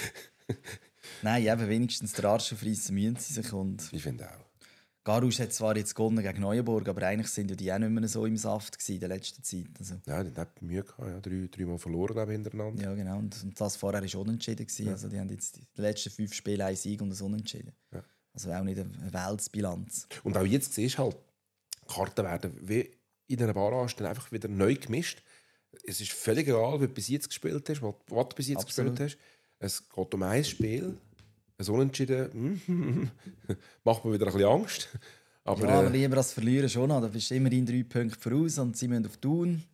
Nein, eben wenigstens den Arsch aufreissen müssen sie sich. Und Ich finde auch. Garus hat zwar jetzt gewonnen gegen Neuenburg, aber eigentlich sind ja die auch nicht mehr so im Saft gewesen in der letzten Zeit. Also, Ja, die haben Mühe gehabt. Ja. Drei, dreimal verloren glaube ich, hintereinander. ja, genau. Und, und das vorher war unentschieden gewesen. Also, die haben jetzt die letzten fünf Spiele einen Sieg und ein Unentschieden. Ja. Also auch nicht eine Weltbilanz. Und auch jetzt siehst du halt, die Karten werden wie in einer Barrage dann einfach wieder neu gemischt. Es ist völlig egal, wie du bis jetzt gespielt hast, was was du bis jetzt Absolut. gespielt hast. Es geht um ein Spiel. Ein Unentschieden macht mir wieder ein bisschen Angst. Aber, ja, aber äh, lieber als verlieren schon noch. Da bist du immerhin drei Punkte voraus und sie müssen auf Thun.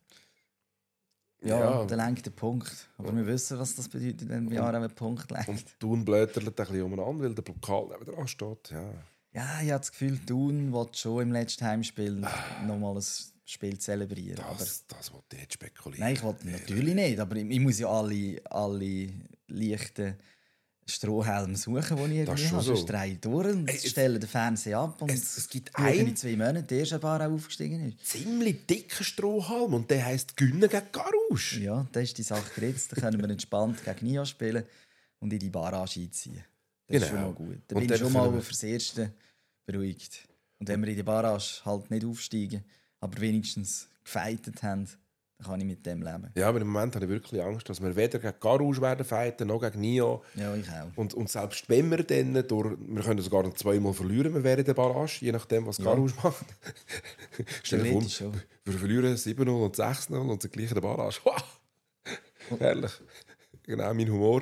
Ja, Ja. dann lenkt der Punkt. Aber wir wissen, was das bedeutet, wenn wir auch einen Punkt lenkt. und Thun blättert ein bisschen umeinander, weil der Pokal neben dran steht. Ja. Ja, ich habe das Gefühl, Thun will schon im letzten Heimspiel nochmal ein Spiel zelebrieren. Aber, Das, das wollte ich jetzt spekulieren. nein, ich wollte natürlich nicht. Aber ich, ich muss ja alle, alle leichten Strohhelme suchen, die ich Das irgendwie ist habe. schon Sonst so. drehe ich durch und Ey, es- stelle den Fernseher ab. Und es- es gibt schaue ein- in zwei Monaten, der erste Bar auch aufgestiegen ist. Ziemlich dicker Strohhalm und der heisst Günnen gegen Garouche. Ja, das ist die Sache geritzt. Dann können wir entspannt gegen Nia spielen und in die Barrage einziehen. Das ist Genau. schon mal gut. Da Und bin dann ich schon mal können wir- fürs Erste beruhigt. Und wenn wir in die Barrage halt nicht aufsteigen, aber wenigstens gefeitet haben, dann kann ich mit dem leben. Ja, aber im Moment habe ich wirklich Angst, dass wir weder gegen Garouche werden fighten, noch gegen Nio. Ja, ich auch. Und, und selbst wenn wir dann durch, wir können sogar noch zweimal verlieren, wir wären in der Barrage, je nachdem, was Garouche macht. Stell dir vor, Theoretisch schon. wir verlieren sieben null und sechs null und sind gleich in der Barrage. Wow. Herrlich. Genau, mein Humor.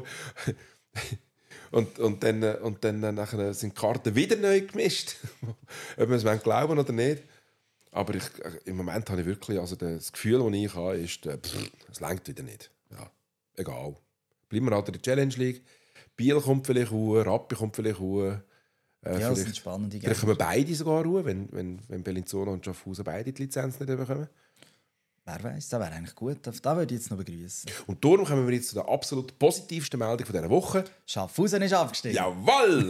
Und, und dann, und dann nachher sind die Karten wieder neu gemischt. Ob wir es glauben oder nicht. Aber ich, im Moment habe ich wirklich, also das Gefühl, das ich habe, ist, äh, pff, es reicht wieder nicht. Ja, egal. Bleiben wir halt in der Challenge League. Biel kommt vielleicht hoch, Rappi kommt vielleicht hoch. Äh, Ja, das vielleicht, sind spannende vielleicht Gegner. kommen beide sogar hoch, wenn, wenn, wenn Bellinzona und Schaffhausen beide die Lizenz nicht bekommen. Wer weiß, das wäre eigentlich gut. Das würde ich jetzt noch begrüßen. Und darum kommen wir jetzt zu der absolut positivsten Meldung von dieser Woche. Schaffhausen ist abgestiegen. Jawohl!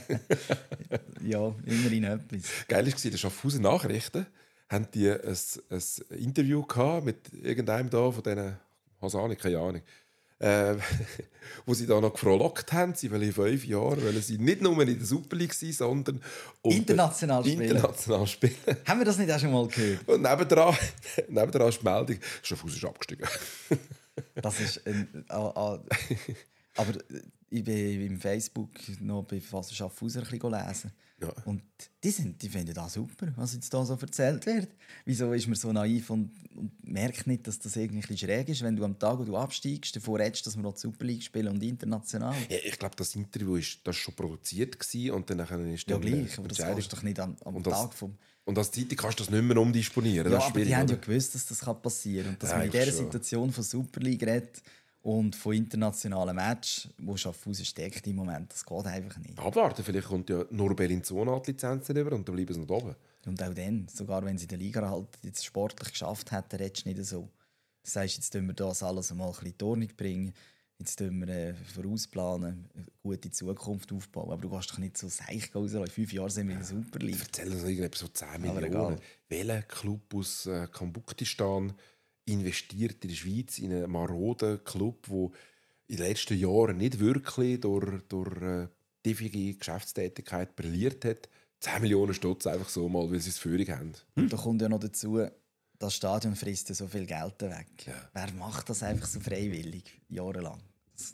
Ja, immerhin etwas. Geil war, in den Schaffhausen Nachrichten haben die ein, ein Interview gehabt mit irgendeinem da von diesen Hasani, keine Ahnung, äh, wo sie da noch frohlockt haben, sie wollen in fünf Jahren wollen sie nicht nur in der Super League sein, sondern um International spielen. international spielen. Haben wir das nicht auch schon mal gehört? Und nebendran, nebendran ist die Meldung, Schaffhausen ist abgestiegen. Das ist ein, ah, ah, aber ich bin im Facebook noch bei Schaffhauser ein bisschen lesen. Ja. Und die, sind, die finden das super, was jetzt hier so erzählt wird. Wieso ist man so naiv und, und merkt nicht, dass das irgendwie ein bisschen schräg ist, wenn du am Tag, wo du absteigst, davor redest, dass wir noch die Super League spielen und international? Ja, ich glaube, das Interview ist, das ist schon produziert gewesen, und dann nachher ist Ja, dann gleich, aber das Entscheidung. kannst du doch nicht am, am Und das- Tag vom... Und als Zeitung kannst du das nicht mehr umdisponieren. Ja, das ist aber die schwierig, haben ja oder? gewusst, dass das passieren kann. Und dass Ja, man in eigentlich dieser schon. Situation von Super League redet und von internationalen Matches, wo Schaffhausen steckt im Moment, das geht einfach nicht. Abwarten, vielleicht kommt ja nur Bellinzona die Lizenzen über und dann bleiben sie noch oben. Und auch dann, sogar wenn sie in der Liga halt jetzt sportlich geschafft hätten, redest du nicht so. Das heißt, jetzt tun wir das alles einmal ein bisschen in die Ordnung bringen. jetzt tun wir äh, vorausplanen, eine gute Zukunft aufbauen. Aber du kannst doch nicht so seich raus. In fünf Jahren sind wir in der Super League. Erzähl uns irgendetwas so zehn Aber Millionen. egal. Welcher Club aus äh, Kambuktistan investiert in der Schweiz in einen maroden Club, der in den letzten Jahren nicht wirklich durch, durch äh, tiefige Geschäftstätigkeit brilliert hat? zehn Millionen Stutz einfach so mal, weil sie es Führung haben. Und da kommt ja noch dazu, das Stadion frisst ja so viel Geld weg. Ja. Wer macht das einfach so freiwillig, jahrelang? Das,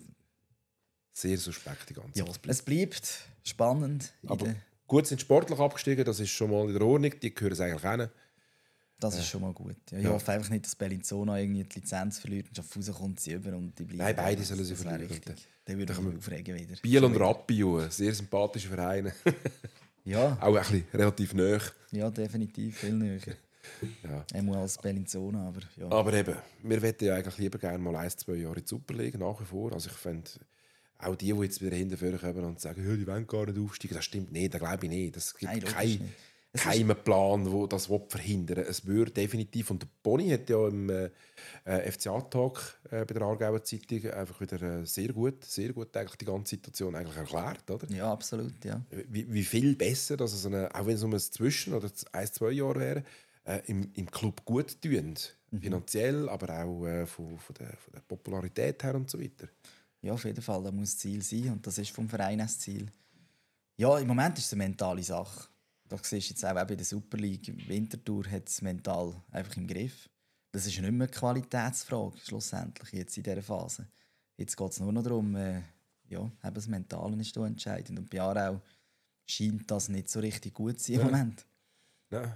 Sehr suspekt, die ganze ja, Sache. es bleibt spannend. in Aber der- gut, sind sportlich abgestiegen, das ist schon mal in der Ordnung, die gehören es eigentlich hin. Das ist schon mal gut. Ja, ich Ja. hoffe einfach nicht, dass Bellinzona irgendwie die Lizenz verliert und Schaffhausen kommt sie über und die bleiben. Nein, beide das, sollen sie das wäre verlieren. richtig. Dann würde ich mich aufregen wieder. Biel und Rappi, sehr sympathische Vereine. Ja, Auch ein bisschen relativ nahe. ja, definitiv viel näher. Ja. Einmal als Bellinzona, aber ja. Aber eben, wir möchten ja eigentlich lieber gerne mal ein, zwei Jahre in die Super League, nach wie vor. Also ich finde, auch die, die jetzt wieder hinterher kommen und sagen, ja, die wollen gar nicht aufsteigen, das stimmt nicht, das glaube ich nicht. Es gibt Nein, logisch keinen nicht. Es keinen Plan, der das verhindern will. Es würde definitiv, und der Boni hat ja im äh, F C A-Tag äh, bei der Aargauer Zeitung einfach wieder äh, sehr gut, sehr gut eigentlich die ganze Situation eigentlich erklärt, oder? Ja, absolut, ja. Wie, wie viel besser, dass es eine, auch wenn es um ein Zwischen- oder ein, zwei Jahre wäre, äh, im, im Club gut tun. Mhm. Finanziell, aber auch äh, von, von, der, von der Popularität her und so weiter. Ja, auf jeden Fall, das muss das Ziel sein und das ist vom Verein das Ziel. Ja, im Moment ist es eine mentale Sache. Da siehst du jetzt auch bei der Super League, Winterthur hat es mental einfach im Griff. Das ist nicht mehr eine Qualitätsfrage, schlussendlich, jetzt in dieser Phase. Jetzt geht es nur noch darum, äh, ja, eben das Mentale ist da entscheidend. Und bei Aarau scheint das nicht so richtig gut zu sein im Ja. Moment. Ja.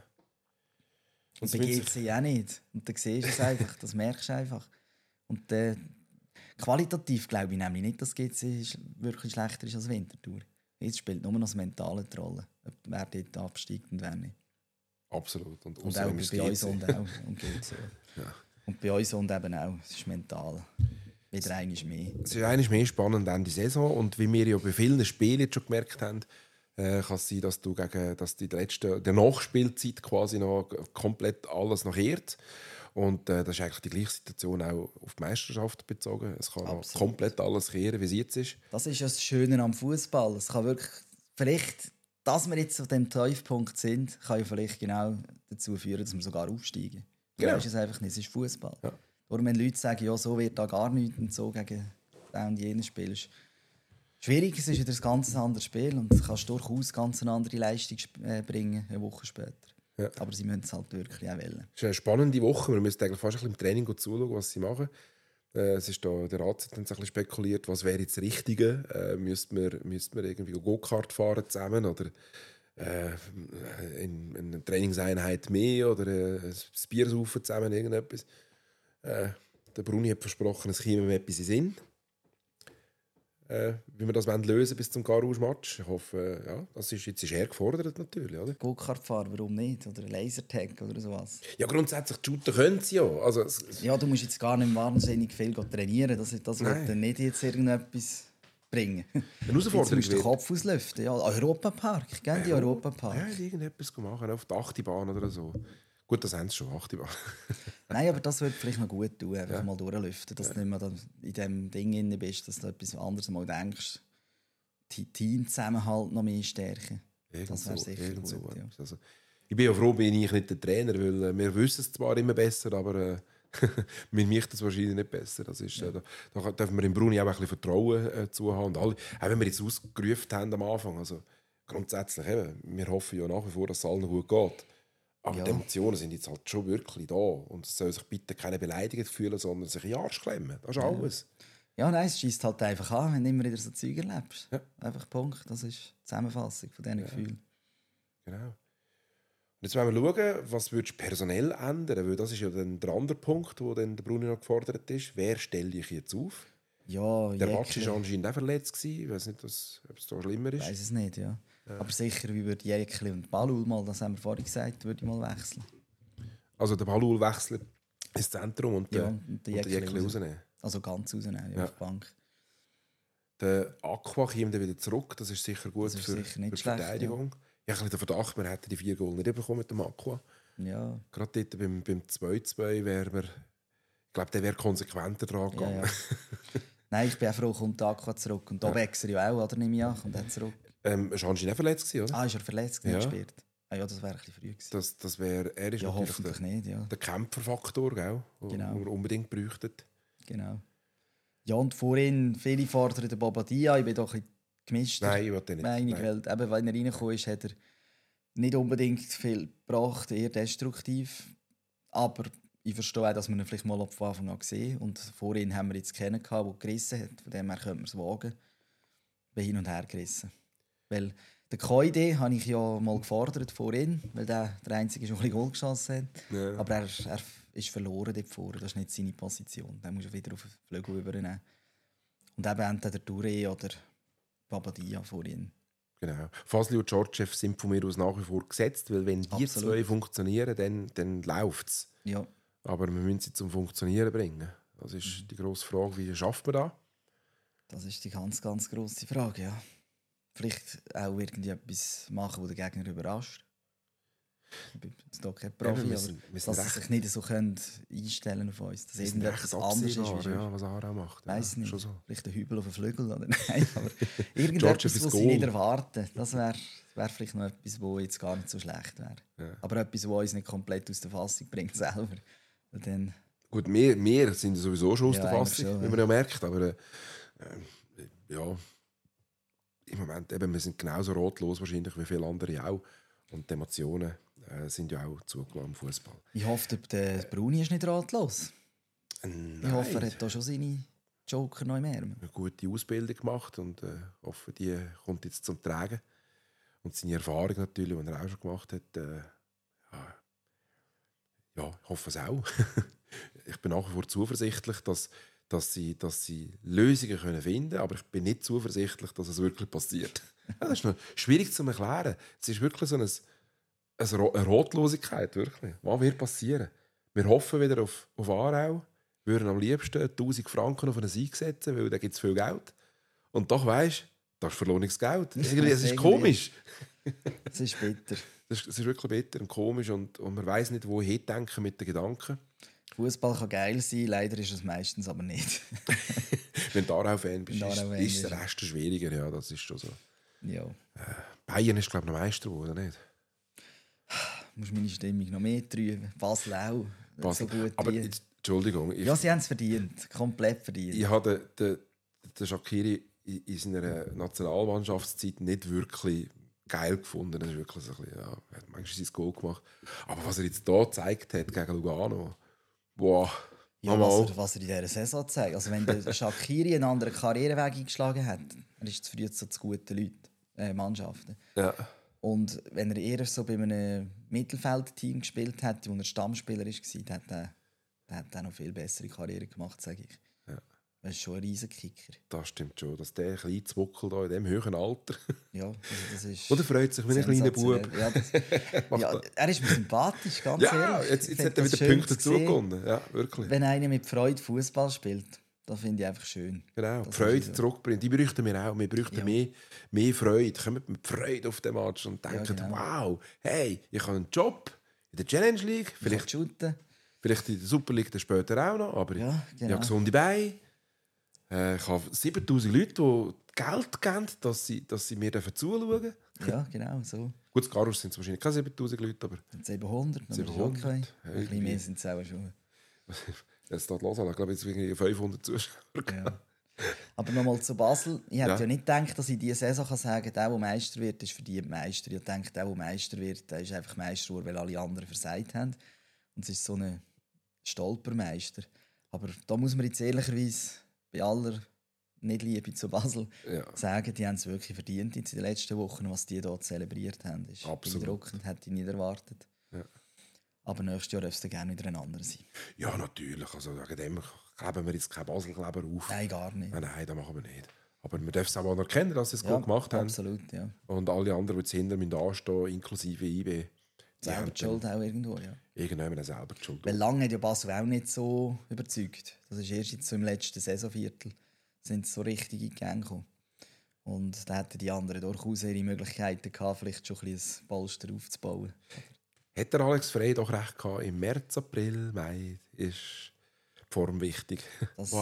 Und bei G C auch nicht. Und dann siehst du es einfach, das merkst du einfach. Und äh, qualitativ glaube ich nämlich nicht, dass G C wirklich schlechter ist als Winterthur. Jetzt spielt nur noch das Mentale die Rolle. Ob wer dort absteigt und wer nicht. Absolut. Und, Und auch bei uns und auch. Und, G C. Ja. Und bei uns und eben auch. Es ist mental. Wieder einmal mehr. Es ist eigentlich mehr spannend Ende Saison. Und wie wir ja bei vielen Spielen jetzt schon gemerkt haben, äh, kann es sein, dass du gegen dass die letzte, der Nachspielzeit quasi noch komplett alles noch ehrt. Und äh, das ist eigentlich die gleiche Situation auch auf die Meisterschaft bezogen. Es kann noch komplett alles kehren, wie es jetzt ist. Das ist ja das Schöne am Fußball. Es kann wirklich, vielleicht, dass wir jetzt auf dem Tiefpunkt sind, kann ja vielleicht genau dazu führen, dass wir sogar aufsteigen. Du Genau. weißt es einfach nicht, es ist Fußball. Ja. Darum, wenn Leute sagen, ja, so wird da gar nichts und so gegen den und jenen spielst, schwierig, es ist wieder ein ganz anderes Spiel und du kannst durchaus ganz eine andere Leistung äh, bringen, eine Woche später. Ja. Aber sie müssen es halt wirklich auch wollen. Es ist eine spannende Woche. Wir müssen eigentlich fast ein bisschen im Training zuschauen, was sie machen. Äh, es ist da, der Rat hat dann so ein bisschen spekuliert, was wäre jetzt das Richtige. Äh, müssten wir, müssten wir irgendwie Go-Kart fahren zusammen oder äh, in, in einer Trainingseinheit mehr oder äh, ein Bier saufen zusammen, irgendetwas. Äh, der Bruni hat versprochen, es käme ihm etwas in den Sinn. Äh, wie wir das lösen wollen bis zum Garage-Match. Ich hoffe, äh, ja, das ist, jetzt ist er gefordert natürlich, oder? Go-Kart fahren, warum nicht? Oder ein Lasertag oder sowas. Ja, grundsätzlich shooten können sie ja. Also, es, es, Ja, du musst jetzt gar nicht wahnsinnig viel trainieren. Das, das wird Nein. dann nicht jetzt irgendetwas bringen. eine Jetzt Herausforderung musst du den wird. Kopf auslüften. Ja, Europapark. Ich kenne die Ja, Europapark. irgendetwas machen, auf der Achtibahn oder so. Gut, das haben sie schon, Achtibahn. Nein, aber das würde vielleicht noch gut tun, einfach mal durchlüften, dass du nicht mehr da in diesem Ding drin bist, dass du etwas anderes mal denkst. Die Teamzusammenhalt noch mehr stärken. Das wäre sicher irgend gut. so Ja. etwas. Also, ich bin ja froh, bin ich nicht der Trainer, weil äh, wir wissen es zwar immer besser, aber äh, mit mich das wahrscheinlich nicht besser. Das ist, äh, da, da dürfen wir im Bruni auch ein bisschen Vertrauen äh, zuhaben. Und alle, auch wenn wir jetzt ausgerufen haben am Anfang, also grundsätzlich, eben, wir hoffen ja nach wie vor, dass es allen gut geht. Aber Ja. die Emotionen sind jetzt halt schon wirklich da. Und es soll sich bitte keine beleidigt fühlen, sondern sich in den Arsch klemmen. Das ist alles. Ja, nein, es schießt halt einfach an, wenn du immer wieder so Zeug erlebst. Ja. Einfach Punkt. Das ist die Zusammenfassung von diesen Gefühlen. Genau. Und jetzt wollen wir schauen, was würdest du personell ändern? Weil das ist ja dann der andere Punkt, wo dann der Bruno noch gefordert ist. Wer stelle ich jetzt auf? Ja, Der Jäckli- Matsch war anscheinend auch verletzt. gewesen. Ich weiß nicht, was, ob es da schlimmer Ich ist. weiß es nicht, ja. Aber sicher, wie würde Jäckli und Balul mal, das haben wir vorhin gesagt, würde ich mal wechseln. Also der Balul wechselt ins Zentrum und Ja, der, und der und der Jäckli Jäckli raus. rausnehmen. Also ganz rausnehmen, ja, Ja. auf die Bank. Der Aqua kommt dann wieder zurück. Das ist sicher gut Das ist für, sicher nicht für die schlecht, Verteidigung. Ich habe ein bisschen den Verdacht, wir hätten die vier Goal nicht bekommen mit dem Aqua. Ja, Gerade dort beim, beim zwei zwei wäre wir... Ich glaube, der wäre konsequenter dran ja, gegangen. ja. Nein, ich bin auch froh, kommt Aqua zurück. Und da Ja. wächst er ja auch, oder? Nehme ich an, kommt er zurück. Ähm, ist anscheinend auch verletzt gewesen, oder? Ah, ist er verletzt, nicht Ja. gespielt? Ah ja, das wäre ein bisschen früh gewesen. Das, das wär, er ist Ja, natürlich hoffentlich der, nicht, ja. der Kämpferfaktor, gell? Den Genau. wir unbedingt bräuchten. Genau. Ja, und vorhin, viele fordern den Bobadilla. Ich bin doch ein bisschen gemischt. Nein, ich will den nicht. Meinung, Nein. weil eben, wenn er reingekommen ist, hat er nicht unbedingt viel gebracht, eher destruktiv. Aber ich verstehe auch, dass man ihn vielleicht mal von Anfang an gesehen. Und vorhin haben wir jetzt kennen, der gerissen hat. Von dem her könnte man es wagen. Ich bin hin und her gerissen. Weil den Koide habe ich ja mal gefordert vorhin, weil der der Einzige ist, der ein bisschen Goal geschossen hat. Ja. Aber er, er ist verloren dort vorne. Das ist nicht seine Position. Den muss er wieder auf den Flügel übernehmen. Und eben entweder Touré oder Bobadilla vorhin. Genau. Fasli und Djordjew sind von mir aus nach wie vor gesetzt, weil wenn die Absolut. zwei funktionieren, dann, dann läuft es. Ja. Aber wir müssen sie zum Funktionieren bringen. Das ist Mhm. die grosse Frage, wie schafft man das? Das ist die ganz, ganz grosse Frage, ja. Vielleicht auch irgendwie etwas machen, das den Gegner überrascht. Ich bin jetzt hier kein Profi, Eben, wir aber sind- wir sind dass sie recht- sich nicht so können einstellen auf uns. Dass Das ist irgendetwas recht anders ist. absehbar, Wie ja, was Aarau macht. Weiss ja, nicht. Schon so. Vielleicht ein Hübel auf den Flügel oder nein. Aber Djordjew irgendetwas, ist was sie Goal. nicht erwarten. Das wäre wär vielleicht noch etwas, was jetzt gar nicht so schlecht wäre. Ja. Aber etwas, was uns nicht komplett aus der Fassung bringt selber. Und dann, Gut, wir, wir sind sowieso schon aus Ja, der eigentlich Fassung, schon, wie ja. man ja merkt. Aber äh, äh, ja, im Moment eben, wir sind genauso rotlos wahrscheinlich wie viele andere auch. Und die Emotionen äh, sind ja auch zugelassen im Fußball. ich hoffe, der Bruni ist nicht ratlos. Nein, Ich hoffe, er hat da schon seine Joker noch im Ärmel. eine gute Ausbildung gemacht und äh, hoffe, die kommt jetzt zum Tragen. Und seine Erfahrung natürlich, die er auch schon gemacht hat, äh, ja, ja, ich hoffe es auch. Ich bin nach wie vor zuversichtlich, dass, dass, sie, dass sie Lösungen können finden können, aber ich bin nicht zuversichtlich, dass es wirklich passiert. Ja, das ist noch schwierig zu erklären. Es ist wirklich so eine, eine Ro- eine Rotlosigkeit. Wirklich. Was wird passieren? Wir hoffen wieder auf, auf Aarau, würden am liebsten tausend Franken auf einen Sieg setzen, weil da gibt es viel Geld. Und doch weisst du, das ist verlorenes Geld. Irgendwie, es ist Irgendwie. komisch. Es ist bitter. Es ist, es ist wirklich bitter und komisch und, und man weiß nicht, wo ich denken mit den Gedanken. Fußball kann geil sein, leider ist es meistens aber nicht. Wenn du Aarau-Fan bist, Wenn du ist, Aarau-Fan ist der bist. Rest schwieriger. Ja, das ist schon so. Ja, Bayern ist, glaube ich, noch Meister geworden, nicht? muss meine Stimmung noch mehr trüben. Basel auch. Nicht Basel. So gut Aber wie- jetzt, Entschuldigung, ich, ja, sie haben es verdient. Komplett verdient. ich habe den, den, den Shaqiri in, in seiner Nationalmannschaftszeit nicht wirklich geil gefunden. Das ist wirklich so ein bisschen, ja, er hat manchmal sein Goal gemacht. Aber was er jetzt hier gezeigt hat gegen Lugano, wow, Ja, nochmal. was, er, was er in dieser Saison zeigt. Also wenn der Shaqiri einen anderen Karriereweg eingeschlagen hat, er ist zu früh zu zu guten Leuten, äh, Mannschaften. Ja. Und wenn er eher so bei einem Mittelfeldteam gespielt hätte, wo er Stammspieler war, dann hat er, dann hat er noch viel bessere Karriere gemacht, sage ich. Ja. Das ist schon ein riesen Kicker. Das stimmt schon, dass der kleine Zwuckel da in diesem höheren Alter. Ja, also das ist Oder freut sich wie ein kleiner Bub. sensationell. Ja, das, ja, er ist mir sympathisch, ganz Ja, ehrlich. jetzt, Ich jetzt find hat er das wieder schön Punkte zu sehen, zugewonnen. Ja, wirklich. wenn einer mit Freude Fußball spielt. Das finde ich einfach schön. Genau, Das die Freude ist so. zurückbringen. Die bräuchten wir auch. Wir bräuchten Ja. mehr, mehr Freude. Kommt mit Freude auf den Match und denken, genau. wow, hey, ich habe einen Job in der Challenge League. Vielleicht Vielleicht, shooten. vielleicht in der Super League dann später auch noch. Aber Ja, ich genau. habe gesunde Beine. Äh, ich habe siebentausend Leute, die Geld geben, dass sie, dass sie mir zuschauen dürfen. Ja, genau, so. Gut, in Garus sind es wahrscheinlich keine siebentausend Leute, aber siebenhundert, aber das ist siebenhundert. okay. Ja, Ein bisschen irgendwie. mehr sind es auch schon. jetzt dort los, ich glaube, jetzt irgendwie fünfhundert Zuschauer. Ja. Aber nochmal zu Basel. Ich hätte Ja. ja nicht gedacht, dass ich diese Saison kann sagen kann, der, der Meister wird, ist verdient Meister. Ich denke, der, der Meister wird, der ist einfach Meister, nur weil alle anderen versagt haben. Und es ist so ein Stolpermeister. Aber da muss man jetzt ehrlicherweise bei aller Nicht-Liebe zu Basel Ja. sagen, die haben es wirklich verdient jetzt in den letzten Wochen, was die hier zelebriert haben. Das ist Absolut. beeindruckend, hätte ich nicht erwartet. Ja. Aber nächstes Jahr dürfte es gerne wieder ein anderer sein. Ja, natürlich. Also, wegen dem kleben wir jetzt keinen Baselkleber auf. Nein, gar nicht. Nein, nein, das machen wir nicht. Aber wir dürfen es auch anerkennen, dass sie es Ja, gut gemacht haben. absolut, ja. Und alle anderen, die jetzt hinter mir anstehen, inklusive I B, die Selber haben die Schuld auch irgendwo, ja. irgendwann selber die Schuld. Weil lange hat ja Basel auch nicht so überzeugt. Das ist erst jetzt so im letzten Saisonviertel sind sie so richtig in die Gänge gekommen. Und da hätten die anderen durchaus ihre Möglichkeiten gehabt, vielleicht schon ein bisschen ein Polster aufzubauen. Hat der Alex Frey doch recht gehabt, im März, April, Mai ist die Form wichtig. Das, Wow.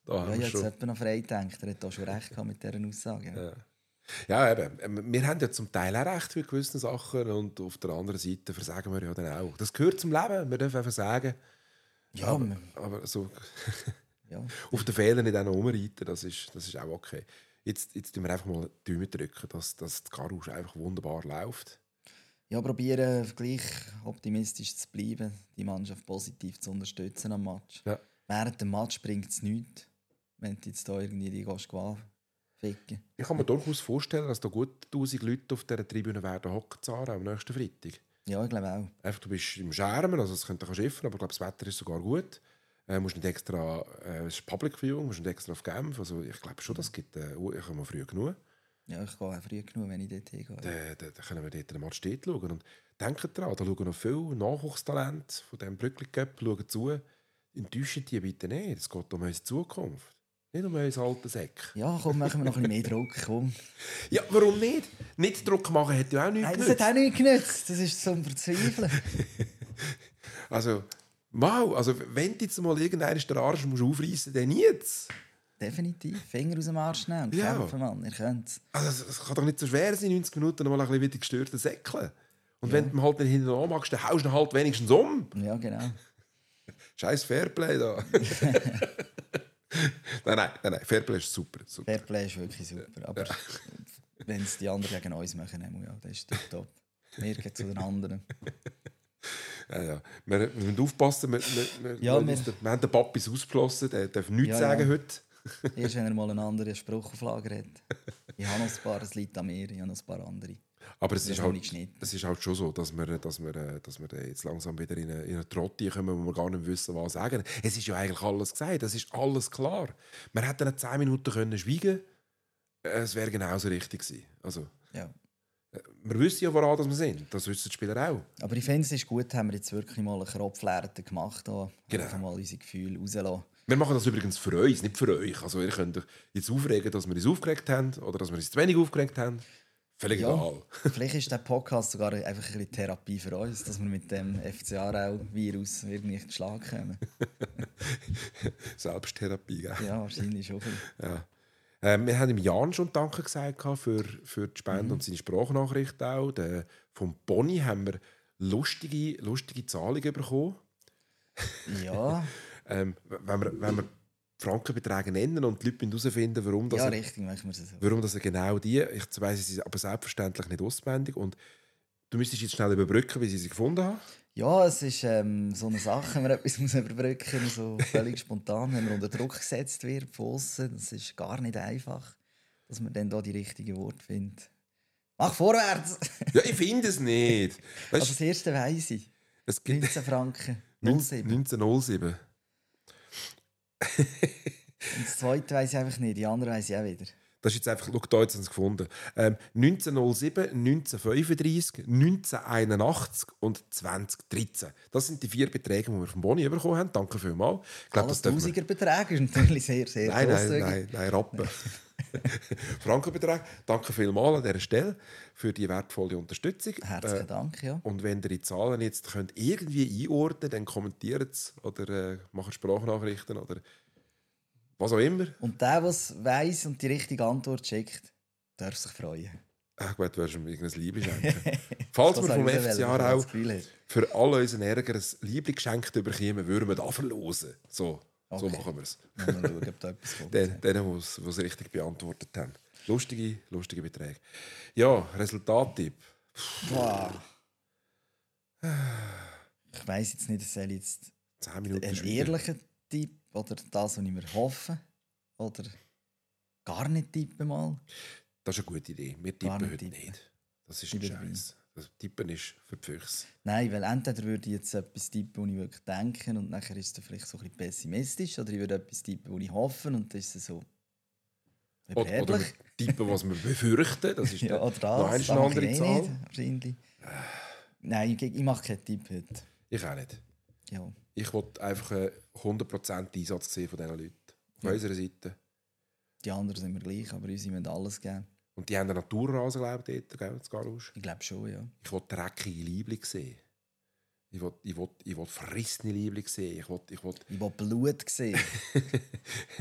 Da Ja, haben ich wir habe schon. jetzt jemand noch frei gedacht. Er hat auch schon recht gehabt mit dieser Aussage. Ja. Ja, eben. Wir haben ja zum Teil auch recht für gewisse Sachen und auf der anderen Seite versagen wir ja dann auch. Das gehört zum Leben, wir dürfen einfach sagen. Ja, aber, man- aber so ja. auf den Fehler nicht auch noch rumreiten, das ist, das ist auch okay. Jetzt, jetzt drücken wir einfach mal die Daumen drücken, dass, dass die Garage einfach wunderbar läuft. Ja, probieren gleich optimistisch zu bleiben, die Mannschaft positiv zu unterstützen am Match. Ja. Während dem Match bringt es nichts, wenn du jetzt da irgendwie die gehst, ficken. Ich kann mir durchaus vorstellen, dass da gut tausend Leute auf dieser Tribüne werden hocken Zara, am nächsten Freitag. Ja, ich glaube auch. Einfach, du bist im Schermen, also es könnte schiffen, aber ich glaube, das Wetter ist sogar gut. Äh, musst nicht extra, äh, es ist Public Viewing, musst nicht extra auf Genf. Also ich glaube schon, das gibt, äh, ich komme früh genug. Ja, ich gehe auch früh genug, wenn ich dort hingehe. Dann, dann, dann können wir dort den Match dort schauen. Und denkt daran, da schauen noch viele Nachwuchstalente von diesem Brückli Cup schauen zu. Enttäuschen die bitte nicht. Es geht um unsere Zukunft. Nicht um unseren alten Säck. Ja, komm, machen wir noch ein bisschen mehr Druck. Komm. Ja, warum nicht? Nicht Druck machen hätte ja auch nichts Nein, das genützt. hat auch nicht genützt. Das ist zum Verzweifeln. Also, wow, also wenn du jetzt mal irgendeinen den Arsch musst aufreißen, dann jetzt. Definitiv. Finger aus dem Arsch nehmen und Ja. kämpfen, Mann. Ihr könnt es. Also, es kann doch nicht so schwer sein, neunzig Minuten mal ein bisschen wieder gestörten Säckeln. Und wenn du ihn halt nicht hinten anmachst, dann haust du ihn halt wenigstens um. Ja, genau. Scheiß Fairplay da. nein, nein, nein, nein, Fairplay ist super. super. Fairplay ist wirklich super. Aber wenn es die anderen gegen uns machen, dann, ja, das ist top. Wir gehen zu den anderen. Ja, ja. Wir, wir müssen aufpassen, wir, wir, wir, Ja, wir, wir- wir haben den Papis ausgeschlossen, der darf nichts Ja, sagen ja. heute. Erst wenn er mal einen anderen Spruch auf Lager hat. Ich habe noch ein paar, es liegt an mir, ich habe noch ein paar andere. Aber es Das ist, ist noch halt, nicht geschnitten. es ist halt schon so, dass wir, dass wir, äh, dass wir jetzt langsam wieder in eine, in eine Trotte kommen, wo wir gar nicht wissen, was sagen. Es ist ja eigentlich alles gesagt, es ist alles klar. Wir hätten nach zehn Minuten können schweigen können, es wäre genauso richtig gewesen. Also, Ja. wir wissen ja, woran dass wir sind. Das wissen die Spieler auch. Aber ich finde, es ist gut, haben wir jetzt wirklich mal einen Kropflärten gemacht. Da. Genau. Einfach mal unsere Gefühle rauslassen. Wir machen das übrigens für uns, nicht für euch. Also ihr könnt euch jetzt aufregen, dass wir uns aufgeregt haben oder dass wir uns zu wenig aufgeregt haben. Völlig Ja. egal. Vielleicht ist der Podcast sogar einfach ein bisschen Therapie für uns, dass wir mit dem F C Aarau-Virus irgendwie in den Schlag kommen. Selbsttherapie, gell? Ja, wahrscheinlich schon. Ja. Ähm, wir haben ihm Jan schon Danke gesagt gehabt für, für die Spende Mhm. und seine Sprachnachricht auch. Der, vom Boni haben wir lustige, lustige Zahlungen bekommen. Ja, Ähm, wenn, wir, wenn wir Frankenbeträge nennen und die Leute herausfinden, warum das, ja richtig, machen wir es so. warum das genau die, ich weiss sie aber selbstverständlich nicht auswendig. Und du müsstest jetzt schnell überbrücken, wie sie sie gefunden haben. Ja, es ist ähm, so eine Sache, wenn man etwas muss überbrücken muss, so völlig spontan, wenn man unter Druck gesetzt wird von aussen. Das ist gar nicht einfach, dass man dann da die richtigen Worte findet. Mach vorwärts! Ja, ich finde es nicht. Also Weißt, das erste weiss ich. es gibt neunzehn Franken. null sieben. neunzehnhundertsieben. Und das zweite weiss ich einfach nicht, die andere weiss ich auch wieder. Das ist jetzt einfach, schau, da jetzt haben sie es gefunden. Ähm, neunzehnhundertsieben, neunzehnhundertfünfunddreißig, neunzehnhunderteinundachtzig und zweitausenddreizehn. Das sind die vier Beträge, die wir vom Boni bekommen haben. Danke vielmals. Ich glaube, Alles das dürfen wir- Tausiger-Beträge ist natürlich sehr, sehr Nein, nein, grosszügig. nein, nein, Rappen. Frankenbetrag. Danke vielmals an dieser Stelle für die wertvolle Unterstützung. Herzlichen Äh, Dank, ja. Und wenn ihr die Zahlen jetzt könnt irgendwie einordnen könnt, dann kommentiert es oder äh, macht Sprachnachrichten oder was auch immer. Und der, der es weiss und die richtige Antwort schickt, darf sich freuen. Ach gut, du wirst ihm irgendein Liebe schenken. Falls wir Das vom habe ich F C wollen, weil ich Aarau das Gefühl habe. für alle unseren Ärger ein Lieblingsgeschenk bekommen, würden wir da verlosen. So, so Okay. machen wir es. Mal schauen, ob da etwas kommt. Den, denen, die es richtig beantwortet haben. Lustige, lustige Beträge. Ja, Resultattipp. Boah. Ich weiss jetzt nicht, soll ich jetzt zehn Minuten einen Schweigen. ehrlichen Tipp oder das, was ich mir hoffe, oder gar nicht tippen mal. Das ist eine gute Idee. Wir Gar tippen nicht heute tippen. nicht. Das ist ein Ich bin dabei. Scheiß. Das Tippen ist für die Füchse. Nein, weil entweder würde ich jetzt etwas tippen, was ich wirklich denke, und nachher ist es vielleicht so ein bisschen pessimistisch, oder ich würde etwas tippen, was ich hoffe, und dann ist es so Oder, oder wir überheblich. tippen, was wir befürchten. Das ist Ja, dann oder noch das. eine das mache andere ich eh Zahl. nicht, wahrscheinlich. Nein, ich, ich mache keinen Tipp heute. Ich auch nicht. Ja. Ich wollte einfach einen hundert Prozent Einsatz sehen von diesen Leuten. Von Ja. unserer Seite. Die anderen sind wir gleich, aber uns müssen alles geben. Und die haben den Naturrasen, glaube ich, dort, gell, in Garusch. Ich glaube schon, ja. Ich will dreckige Liebling sehen. Ich will, ich will, ich will frissene Liebling sehen. Ich will, ich will, Ich will Blut sehen.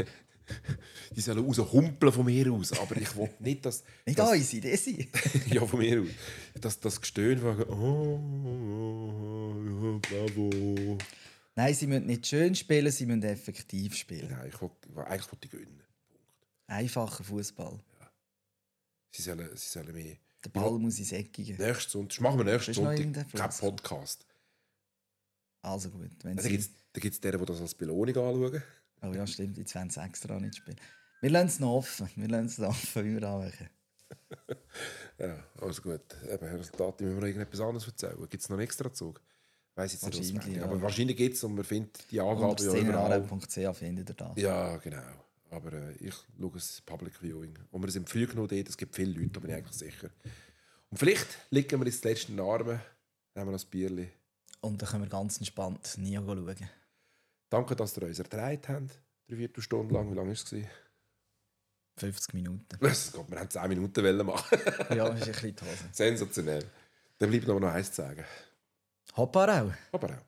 die sollen raushumpeln von mir aus. Aber ich will nicht, dass... Nicht dass uns, die sind. ja, von mir aus. Das, das Gestöhn von... Oh, oh, bravo. Nein, sie müssen nicht schön spielen, sie müssen effektiv spielen. Nein, ich will, eigentlich will ich gewinnen. Einfacher Fußball. Ja. Sie sollen, sie sollen mehr... Der Ball muss ins Eckige. Nächsten Sonntag, das machen wir nächsten Ist noch Sonntag. irgendein Kein Fluss? Podcast. Also gut. Wenn Da sie... gibt es die, die das als Belohnung anschauen. Oh ja, stimmt, jetzt wollen sie extra nicht spielen. Wir lassen es noch offen. Wir lassen es noch offen, wie wir anwählen. Ja, also gut. Eben, Resultate müssen wir noch irgendetwas anderes erzählen. Gibt es noch einen extra Zug? Weiss jetzt nicht Wahrscheinlich, auswendig. ja. Aber wahrscheinlich gibt es und man findet die Angaben Unter ja überall. szenenaarau punkt c h findet ihr das. Ja, genau. Aber äh, ich schaue es Public Viewing. Und wir sind früh genug dort, es gibt viele Leute, da bin ich eigentlich sicher. Und vielleicht liegen wir ins letzten Arme, nehmen wir noch ein Bierchen. Und dann können wir ganz entspannt nie schauen. Danke, dass ihr uns ertragen habt. Drei Viertelstunden lang. Wie lange war es? fünfzig Minuten. Das geht, wir haben zehn Minuten machen. Ja, das ist ein bisschen die Hose. Sensationell. Dann bleibt noch eins zu sagen. Hopparau. Hopparau.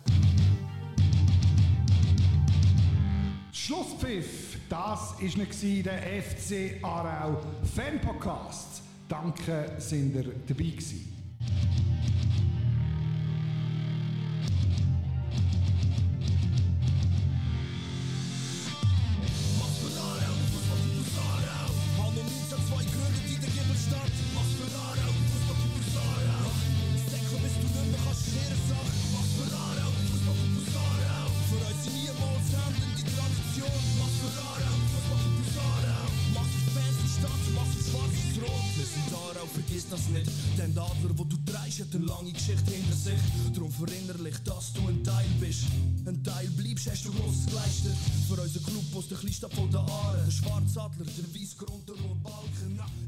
Schlusspfiff, das war der F C Aarau Fan-Podcast. Danke, sind ihr dabei gewesen. Denn der Adler, wo du trägst, hat eine lange Geschichte hinter sich. Darum verinnerlich, dass du ein Teil bist. Ein Teil bleibst, hast du Grosses geleistet. Für unseren Club aus der Kleinstadt von der Aare. Der Schwarzadler, der Weissgrund, der Rote Balken.